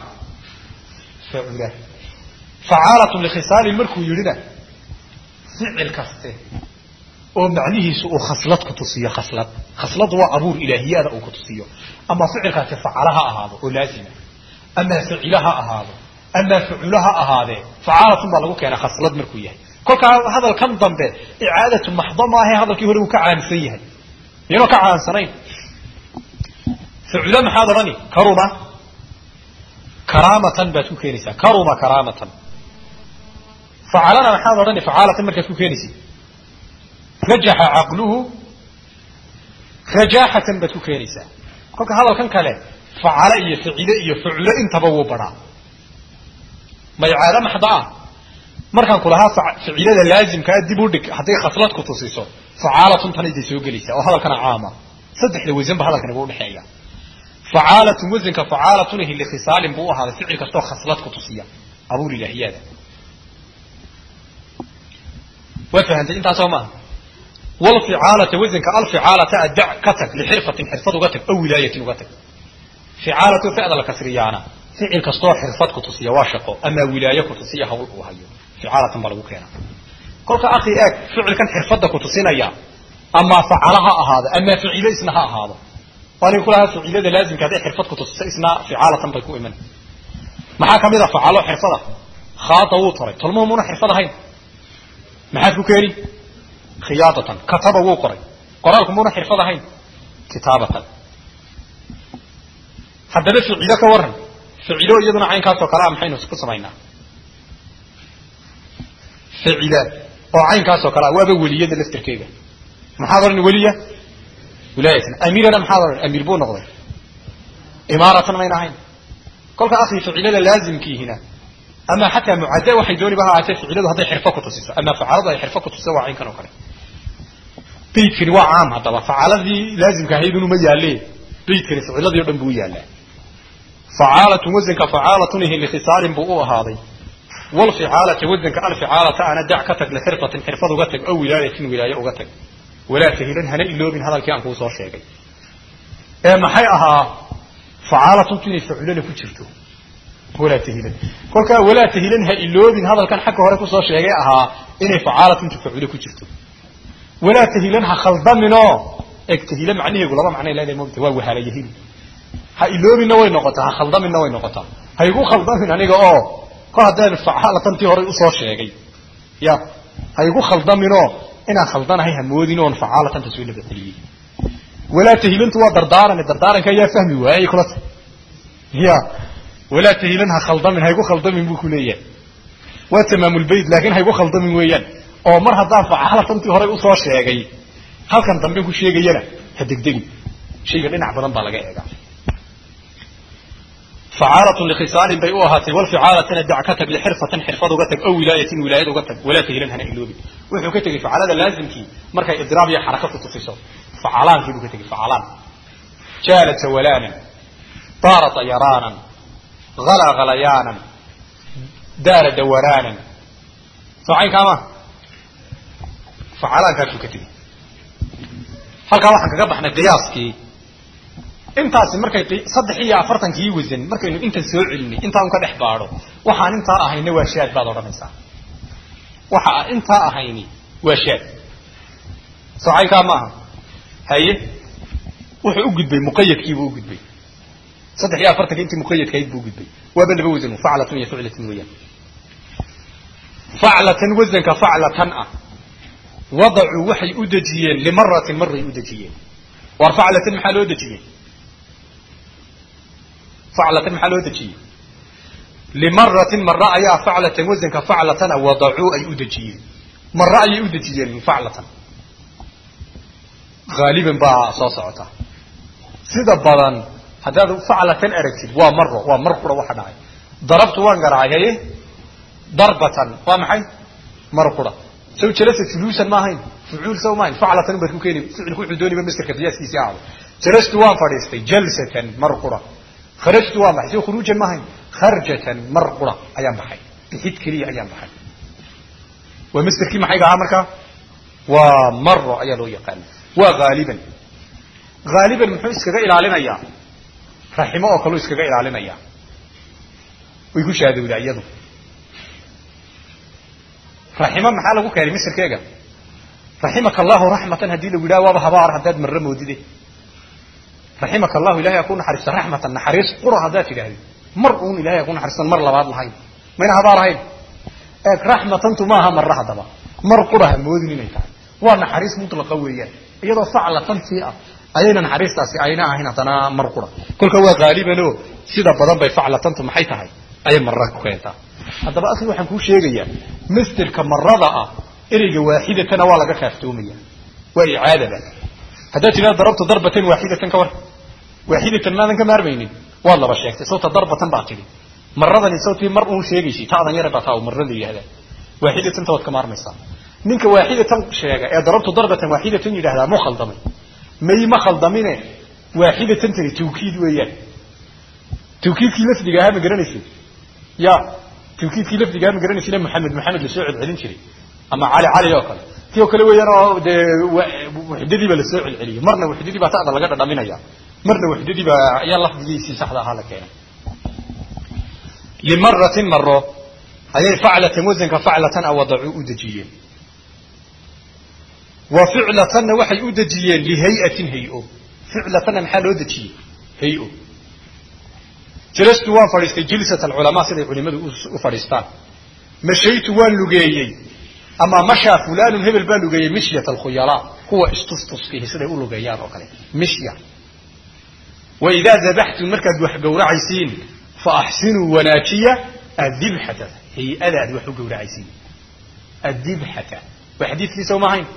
فعالة لخصال الملك يريده فعل كسته ومعنيه سوء خصلت كتصية خصلت هو عبور إلهيات أو كتصية أما فعل كسته فعلها أهاده ولازمه أما فعلها أهاده أما فعلها أهاده فعالة ما لغو كان خصلت مركوية كل هذا الكم ضمبه إعادة محضة ما هي هذا الكي هو كعان سيها ينو كعان سنين فعلا محاضرني كرامة باتو كينيسا كرامة فعلنا محاضرني فعالة مركز كينيسي نجح عقله رجاحة باتو كينيسا كل هذا الكم كله فعل فعل انت بو برا ما إعادة محضة markaan kulaha ficilada laazimka dib u dhig haday khaslat ku tusiso fa'aalatun tan idin soo galisa oo hadalkana caama saddexda wazin ba hadalkana ugu dhaxeeya fa'aalatun wazinka fa'aalatun hi li khisaalin buu ahaa ficil kasto khaslat ku tusiya abu ilahiyada wa fahanta inta soo wal fi'aalatu wazinka al fi'aalatu ad'a katak li hirfatin hirfadu gatak aw wilayatin gatak fi'aalatu fa'al kasriyana ficil kasto hirfad ku tusiya waa shaqo ama wilaya ku tusiya hawl uu hayo فعالة بلغوكينا كل أخي فعل كان حرفضك وتصينيا أما فعلها هذا أما فعل اسمها هذا قال يقول هذا فعل هذا لازم كذا حرفضك وتصينيا فعالة بلغوكي منه ما حكم إذا فعلوا حرفضه خاطة وطري طالما منا حرفضه هين ما حكم كيري خياطة كتب وقري قرأكم منا حرفضه هين كتابة حتى ذا فعلك ورهن فعلوا يدنا عين كاتو كلام حين وسكسمينا فعلا oo caynkaas oo kala waaba waliyada laftirkeega maxaadarin waliya wilaayatan amiirana maxaadarin amiir buu noqday imaaratan ma inahayn kolka akhi ficilada laazimkii hina ama hatta muadda waxay dooni baha aatay ficiladu haday xirfo ku tusiso ama facalada ay xirfo ku tusiso waa caynkan oo kale beedkani waa caam hadaba facaladii laazimka haydunu ma yaale beedkani ficiladii oo dhan buu yaala facaalatu wazinka facaalatun li khisaalin buu ahaaday والفعالة وزنك الفعالة أنا دعكتك لحرفة حرفة وقتك أو ولاية وقتك ولا تهيلن هنا إلا من هذا الكيان كوصار شيئا ما حيئها فعالة تني فعلنا كتشرته ولا تهيلن كل كا ولا تهيلن هإلوبين هذا كان حكوا هركو صار شيء أها إني فعالة تفعله كجرتو ولا تهيلن هخلط منه اكتهيلن معنيه يقول الله معناه لا لا ممت هو هلا يهيل هإلوبين نوين نقطة هخلط من نوين نقطة هيقول خلط من أنا جا قاعدين فعالة تنتهي صار شيء يا هيقول خلط منه إن خلطنا هي همودين ونفعالة تنتسوي لبتليه ولا تهيلن توا دردارا كي يفهمي وأي خلاص هي ولا تهيلنها خلط من هيقول خلط من بكلية وتمام البيت لكن هيقول خلط من ويان أو مرة ضعف حالة تنتهي أصلا شيء هل كان تنبيه شيء جينا هدقدق شيء قلنا عبران بالجاي فعالة لخصال بيئوها والفعالة تندع كتب لحرفة حرفة وقتك أو ولاية وقتك ولا تهيلنها نقلوبي وحو كتب فعالة لازم كي مركا إضرابية حركة التصيصات فعلان كيلو كتب فعلان جالت ولانا طار طيرانا غلا غليانا دار دورانا فعين كما فعلان كيلو كتب هل كان واحد كقبحنا القياسكي انت مركي صدحية أفرطن كي وزن مركي إنه انت سوء علمي انت انك دحباره وحان انت أهيني واشياد بعض رميسا وحا انت أهيني واشياد سوعي كما هاي وحي أوجد بي مقيد كيف أوجد بي صدحية أفرطن انت مقيد كيف أوجد بي وابن بوزنه فعلة يفعلة ويا فعلة وزن كفعلة وضعوا وحي أدجيين مرة أدجيين وفعلة محل أدجيين فعلة محل أدجيين مرة أي فعلة وزن كفعلة وضعوا أي أدجيين مرة أي أدجيين فعلة غالبا باع صاصعته سيدا بدن هذا فعلة أركتب ومرة واحد عاي ضربت وانقرعي هي ضربة ومحي مرة سوي جلسة فلوسا ما هين فعول سو ما هين فعلة بركو كيني فعل كل حدوني بمسك قياس في ساعة جلست وان فريستي جلسة مرقرة خرجت وان بحث خروجا ما هين خرجة مرقرة أيام بحي بحيث كلية أيام بحي ومسك كي محيقا عامركا ومرة أيالو يقال وغالبا محيسك غير علينا إياه رحمه وقالوا اسك غير علينا إياه ويقول شهدوا لأيضا رحمه محاله كاري مصر كيغا رحمك الله رحمة هدي له ولا وابها بار هداد من رمو دي رحمك الله إلهي يكون حريص رحمة نحريص قرى هدات إلهي مرؤون إلهي يكون حريصا مر لبعض الحين من هبار هين رحمة انتماها مرة هدبا مر قرى همودين نيتان وانا حريص مطلق قوية ايضا فعلة تنفيئة اينا نحريص تاسي اينا هنا تنا مر قرى كل كوا غالبا له سيدا بدن بي فعلة تنتم حيتها اي مرة كوينتا هذا بقى أصل وحن كل شيء جيا مستر كمرة إرجع واحدة تناول لك خافتومية وإعادة هذا تنا ضربت ضربة واحدة كور واحدة ماذا كم أربعين والله بشيك صوت ضربة باطلة مرة ذا صوت مرة شيء شيء تعال يربع تاو مرة ذي هذا واحدة تنتوت كمار مسا منك واحدة شيء ضربت ضربة واحدة تنجد هذا مخل ضمن مخل ضمنه واحدة تنتهي توكيد وياه توكيد كيف تلقاها مجرنسي يا توكيد كيف لفظ جام قرني سلام محمد لسعود علين شري أما علي يأكل كيو كلوا يرى ده وحددي بالسعود علي مرنا وحددي بتاعنا لقطة ضمنها يا مرنا وحددي يلا حددي سي صح هذا كينا مرة هذه فعلة وزن كفعلة أو وضعوا أدجيين وفعلة وحي أدجيين لهيئة هيئة فعلة محل أدجي هيئة جلست وان فريستي جلسة العلماء سيدي علماء وفريستان مشيت وان لقيي أما مشى فلان هبل بان لقيي مشية الخيراء هو استصطص فيه سيدي يقول لقيان وقالي مشية وإذا ذبحت المركز وحقوا رعيسين فأحسنوا وناتية الذبحة هي أذى وحقوا رعيسين الذبحة وحديث لي سو معين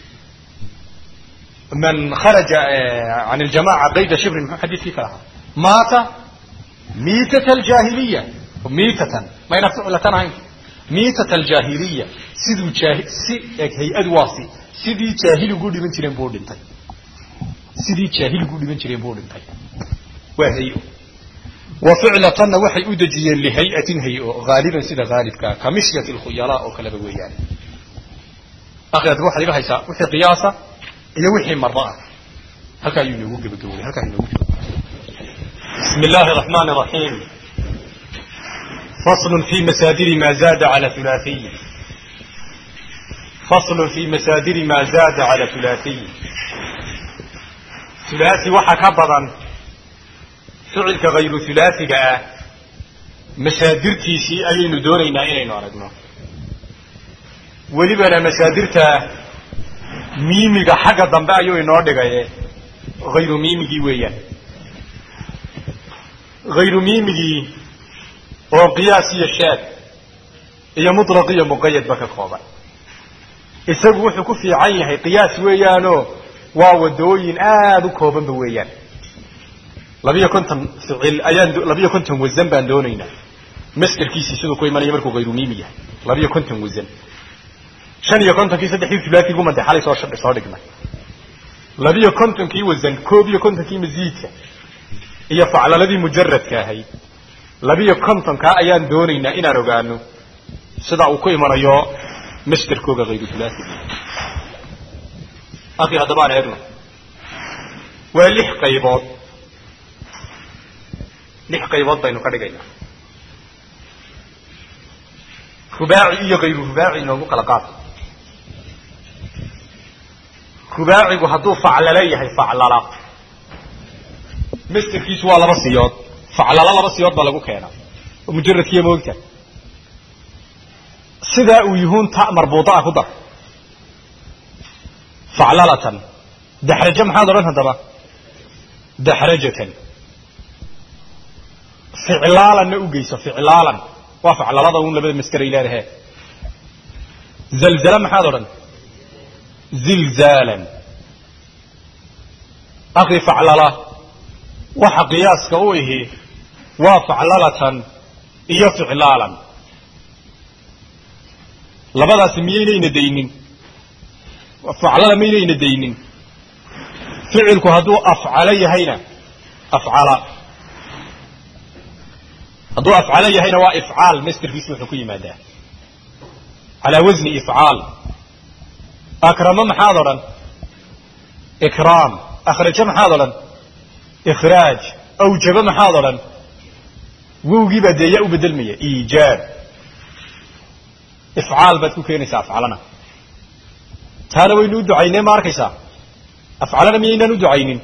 من خرج عن الجماعة بيد شبر حديث لي كلها مات ميتة الجاهلية ميتة ما ينفع لتنعين ميتة الجاهلية سيدو هي أدواسي سيدي جاهل قولي من ترين بوردين تاي سيدي جاهل قولي من ترين بوردين تاي وهي وفعلة وحي أدجيا لهيئة هي غالبا سيدا غالب كمشية الخيراء وكالبويان أخي أدروح لي بحيسا وحي قياسة إلى وحي مرضاء هل كان ينوق بقولي هل كان ينوق بسم الله الرحمن الرحيم فصل في مسادر ما زاد على ثلاثي. فصل في مسادر ما زاد على ثلاثي. ثلاثي وحكى بدن فعلك غير ثلاثي مسادرتيسي أيين دورينا إلينا أرقنا ولبنا مسادرتا ميميغا حقا دنبا أيو إنوردقا غير ميميغي ويا غير ميميغي oo qiyaasiyo shaad iyo mutlaq iyo muqayyad baka kooban isagu wuxuu ku fiican yahay qiyaas weeyaano waa wadooyin aad u kooban ba weeyaan 250 ficil ayaan 250 wazan baan doonaynaa maskarkiisa sidoo ku imanaya markuu qayru miimi yahay 250 wazan 550 kii saddex thulathi guma dhaxalay soo dhigna 250 kii wazan 250 kii maziidka iyo faclaladii mujarradka ahay 250 ka ayaan doonaynaa inaan ogaano sida uu ku imanayo maskarkooga qayru thulathi akhi hadaba aan eegno waa 6 qaybood baynu ka dhigaynaa rubaaci iyo qayru rubaaci inuu kala qaato rubaacigu hadduu faclala yahay faclala maskarkiisu waa 2 siyood faclala 2 siyood baa lagu keenaa oo mujarradkiya moogta sida uu yuhun ta marbuuta ku dar faclalatan dahraja maxaad oran hadaba dahrajatan ficlaalan u geyso ficlaalan waa faclalada uu labada maskar ilaahay zalzala maxaad oran zilzalan akhi faclala waxa qiyaaska uu yahay waa faclalatan iyo ficlaalan labadaas miyayna deynin faclala miyayna deynin ficilku hadduu afcala yahayna afcala hadduu afcala yahayna waa ifcaal masdarkiisu wuxuu ku yimaadaa ala wasni ifcaal akrama maxaad oran ikraam akhraja maxaad oran ikhraaj awjaba maxaad oran wowgii baa dee yaa u bedelmaya iijaab ifcaal baad ku keenaysaa afcalana taana waynu u ducaynay ma arkaysaa afcalana miyaynaan u ducaynin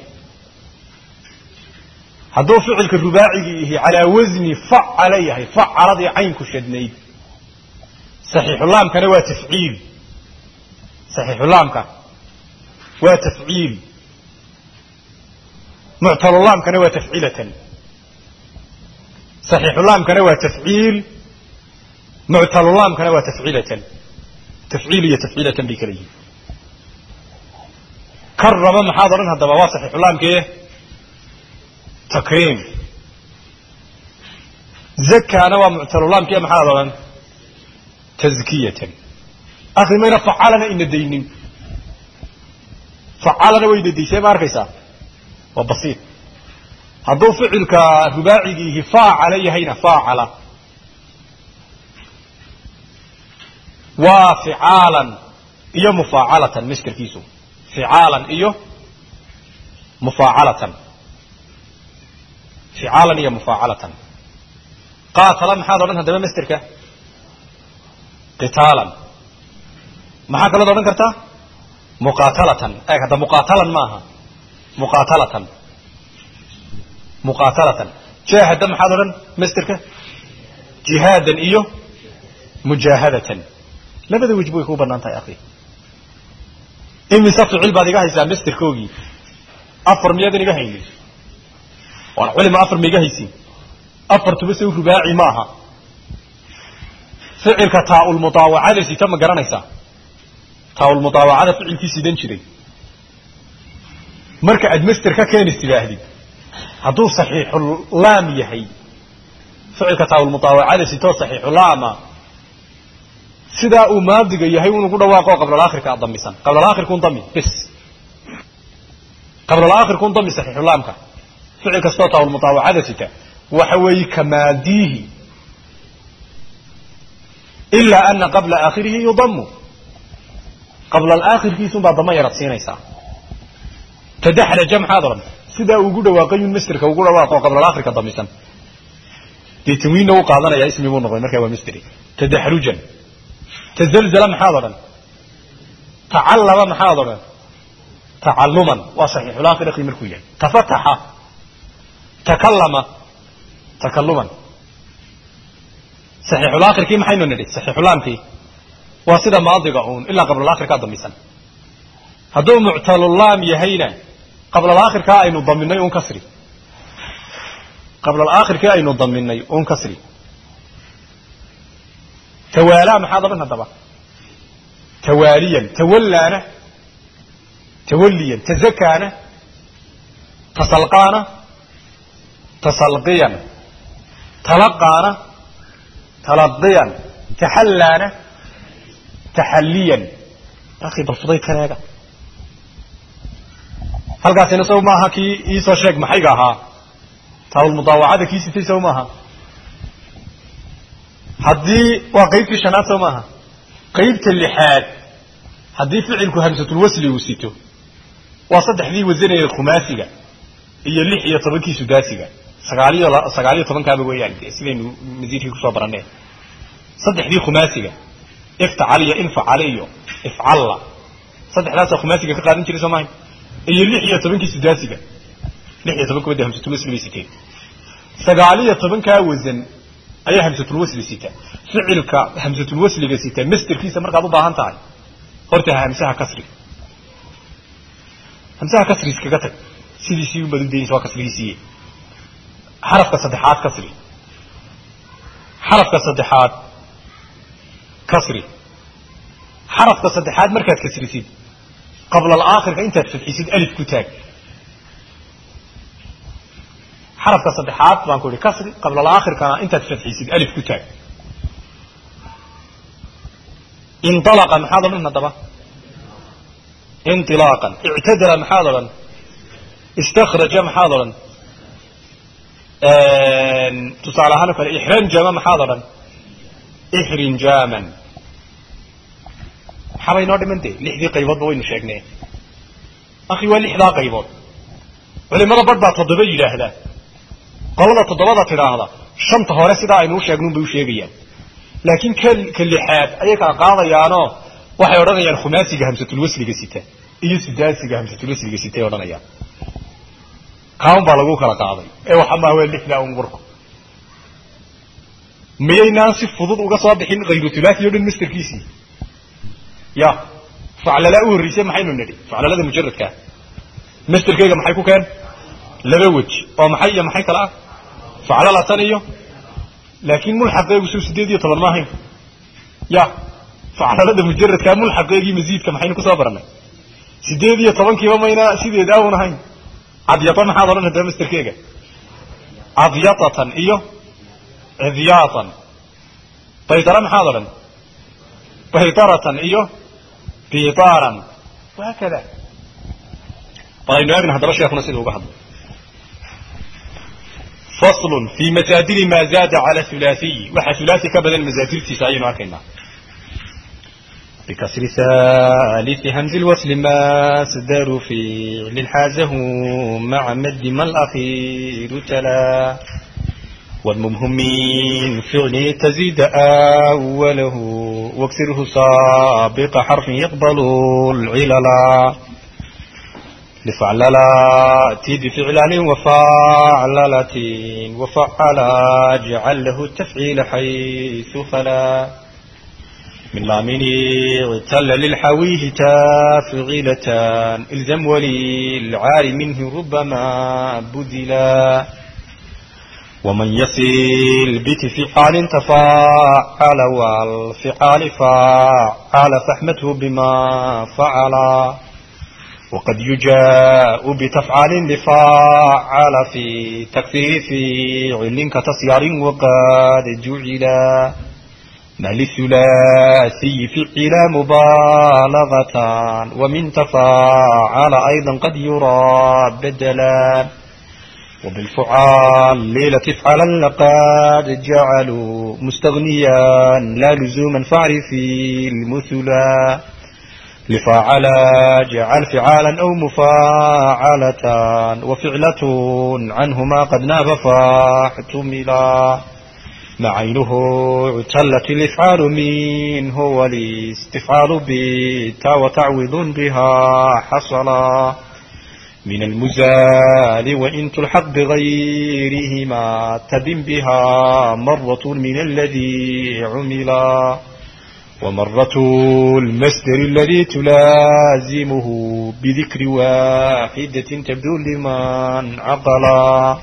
hadduu ficilka rubaacigii yahay calaa wasni facala yahay facaladii caynku shadnayd saxiixulaamkana waa tafciil saxiixulaamka waa tafciil muctalulaamkana waa tafcilatan saxiixulaamkana waa tafciil muctalulaamkana waa tafcilatan tafciil iyo tafcilatan bay kala yihiin karrama maxaad odhan haddaba waa saxiixulaamkee takriim zakaana waa muctalulaamkee maxaad odhan tazkiyatan akhi mayna facalana ina daynin facalana wayna daysay ma arkaysaa waa basiit hadduu ficilka rubaacigiihi faacala yahayna faacala waa ficaalan iyo mufaacalatan maskarkiisu ficaalan iyo mufaacalatan ficaalan iyo mufaacalatan qaatala maxaad odhan haddaba masderka qitaalan maxaa kalood odhan kartaa muqaatalatan eeg hadda muqaatalan maaha muqaatalatan muqaatalatan jaahada maxaad odhan masderka jihaadan iyo mujaahadatan labada wajib way ku banaan tahay akhi imisa ficil baad iga haysaa masderkoogii 4 miyaadan iga haynin waan culima 4 miiga haysin 4 tuba soo rubaaci maaha ficilka taa'ul mudaawacada sita ma garanaysaa taa'ul mudaawacada ficilkii sidan jiray marka aad masder ka keenis tidaahdid hadduu saxiixul laam yahay ficilka taa'ul mudaawacada sito saxiixul laama sidaa uu maadiga yahay inuu ku dhawaaqo qabla aakhirka damisan qabla aakhirku dami bas qabla aakhirku dami saxiixul laamka ficil kastoo taa'ul mudaawacada sita waxa weeye kamaadihi illa anna qabla aakhirihi yudammu qabla aakhirkiisu baa dama yarad siinaysaa tadaxraja maxaad oran sidaa ugu dhawaaqay masderka ugu dhawaaqo qabla aakhirka damisan دي تنوين نو قادنا يا اسمي ونقول مركب ومستري تدحرجا تزلزل محاضرا تعلم محاضرا تعلما وصحيح الآخر أخي مركويا تفتح تكلم تكلما صحيح الآخر كي محينو ندي صحيح اللام كي واسدا ماضي قعون إلا قبل الآخر كا ضميسا هدو معتل اللام يهينا قبل الآخر كا أينو ضمني ونكسري قبل الآخر كا أينو ضمني ونكسري توالى محاضرا هدبا تواليا تولانا توليا تزكانا تسلقانا تسلقيا تلقانا تلضيا تحلانا تحليا أخي بالفضي كناغا هل قاسي نسو ماها كي إيسو شيك محيقاها تاو المضاوعة كي ستي سو ماها حدي وقيبت شنات سو ماها قيبت اللحاد حدي فعلكو همسة الوصل وسيتو وصدح ذي وزيني الخماسية هي اللحية طبكي سداسية سقالية طبن كابي ويان سيدين مزيدك كسو برانيه صدح ذي خماسية افتعالية انفعالية افعال صدح لاسا خماسية كقادين كريسو ماين هي اللحية طبنكي سداسية لحية طبنكو بدي همسة الوصل وسيتين سقالية طبن كاوزن أي همسة الوصل وسيتين فعلك همسة الوصل وسيتين مستر كيسا مرقى ضبا هانتاي horta hamsaha kasri iskaga tag sidiisii u badan deeyay soo kasriisiye xarafka saddexaad kasri xarafka saddexaad markaad kasrisid qabla al-aakhirka intaad fadhiisid alif ku taag xarafka saddexaad baan ku kasri qabla al-aakhirka intaad fadhiisid alif ku taag انطلق محاضرا نضبا انطلاقا اعتدل محاضرا استخرج محاضرا تصالحنا فالإحرنجام محاضرا إحرنجاما حباي نودي منتي لحدي قيبض وين شيخنا أخي واللحدا قيبض ولما ربط تضبي لهذا قلنا تضبط هذا شنط هورسي دا إنو شيخنون بيو شيخيا لكن كاللحاد أيك قاضيانو waxay oranayaan khumaasiga hamsatul wasliga sita iyo sidaasiga hamsatul wasliga sita oranayaan qaam baa lagu kala qaaday ee waxa ma weyn lixda umurku miyayna si fudud uga soo bixin qayru thulathi iyo dhan misterkiisi ya fa'ala uu risay maxaynu nidi fa'alada mujarradka misterkayga maxay ku keen laba waj oo maxay kala fa'ala la taniyo laakiin mulxaqaygu soo 18 ma ahayn ya فعلى مجرد كامل حقيقي مزيد كم حين كسب برنا سيدي طبعا كيما ماينا سيدي داون هاي عضيطا حاضرنا هذا مستر كيجا عضيطة إيوه عضياطا طيطرا حاضرا طيطرة إيوه بيطارا وهكذا طيب نعم هذا بشيء يكون سيده بحض فصل في متادل ما زاد على ثلاثي وحثلاثي كبدا المزادل تسعين وعكينا بكسر ثالث همز الوصل ما صدر في للحازه مع مد ما الأخير تلا والممهم من فعل تزيد أوله واكسره سابق حرف يقبل العللا لفعللا تيد فعلان وفعللة وفعلا جعل له التفعيل حيث خلا من لامين اغتل للحويه تافعيلتان الزم وللعار منه ربما بذلا ومن يصل بتفعال تفاعل والفعال فعل فحمته بما فعلا وقد يجاء بتفعال لفاعل في تكثير فعل كتصيار وقد جعلا مال الثلاثي فعل مبالغة ومن تفاعل أيضا قد يرى بدلا وبالفعال ليلة تفعلا لقد جعلوا مستغنيا لا لزوما فاعرف المثلا لفاعل جعل فعالا أو مفاعلتان وفعلة عنهما قد ناب فاحتملا مع عينه اعتلت الإفعال منه والاستفعال بتا وتعويض بها حصلا من المزال وإن تلحق بغيرهما تبن بها مرة من الذي عملا ومرة المصدر الذي تلازمه بذكر واحدة تبدو لمن عقلا.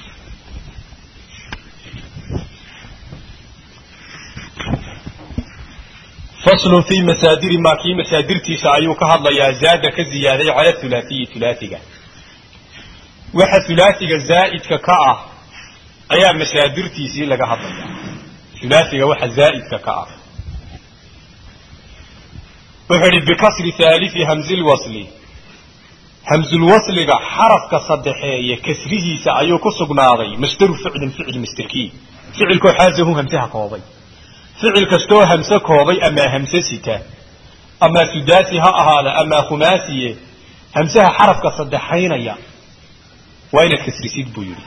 فصل في مسادر ما كي مسادر تيسايو كهضل يا زاد كزيادة على الثلاثي ثلاثية وحا ثلاثية زائد ككاء أيا مسادر تيسي لك هضل ثلاثية وحا زائد ككاء وحري بكسر ثالث همز الوصل همز الوصل حرف كصدحية كسره سايو كسقناضي مصدر فعل مستركي فعل كحازه همزها كوضي فعل كستو همسة كوضي أما همسة ستة أما سداسها أهالا أما خماسية همسها حرف كصدحين يا وين الكسر سيد بيولي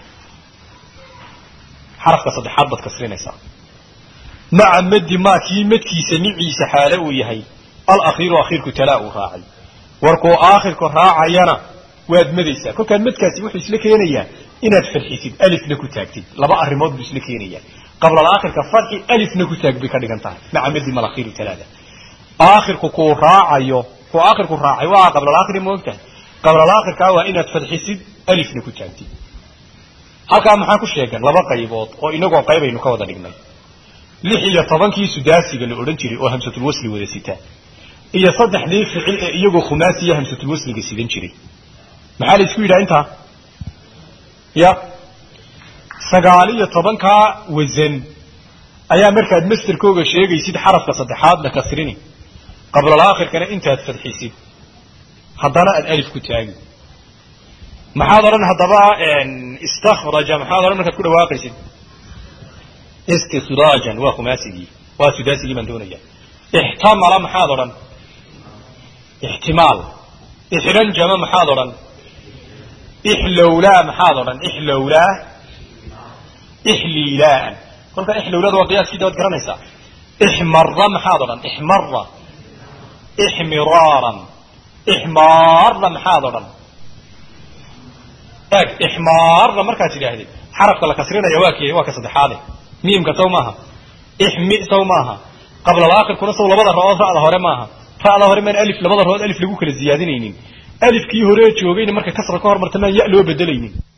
حرف كصدحات بتكسرين يسا مع مد ما كي مد كي سميعي سحالة ويهي الأخير أخير كتلاء راعي وركو آخر كراعينا واد مديسا كو كان مد كاسي وحي سلكينيا إناد فرحيسيد ألف نكو تاكتيد لبا الرماد بسلكينيا قبل الآخر كفتح ألف نكو تاك بكاريغانتها مع مد ما الأخير ثلاثة آخر كو راعيو كو آخر كو راعي قبل الآخر موقته قبل الآخر كاوا إناد فرحيسيد ألف نكو تاكتيد halka maxaa ku sheegan laba qaybood oo inagoo qaybaynu ka wada dhignay 16 sudaasiga la oran jiray oo hamsatul wasli wada sita iyo saddexdii ficil ee iyagoo khumaasiya hamsatul wasliga sidan jiray maxaa la isku yiraahdaa inta ya 19 ka wazan ayaa markaad masterkooga sheegaysid xarafka saddexaad la kasrini qabla al-aakhir kana intaad fadhiisid haddana aad alif ku taagi محاضرا هضبا استخرج محاضرا مركز كل واقعي استخراجا وخماسي وسداسي من دونيا احتمل محاضرا احتمال احرنجم محاضرا احلولا محاضرا احلولا احليلا قلت احلولا ده قياس كده وتقرنيسا احمر محاضرا احمر احمرارا احمار محاضرا إحمار مركز جاهدي حرف كلا كسرنا يواكي واك صدحاله ميم كتومها إحمي تومها قبل الآخر كنا صول بدر رأس على هرمها فعلى هرمان ألف لبدر هذا ألف لجوك الزيادين ألف كي هريت شو بين مركز كسر كهر مرتمان يألو بدلين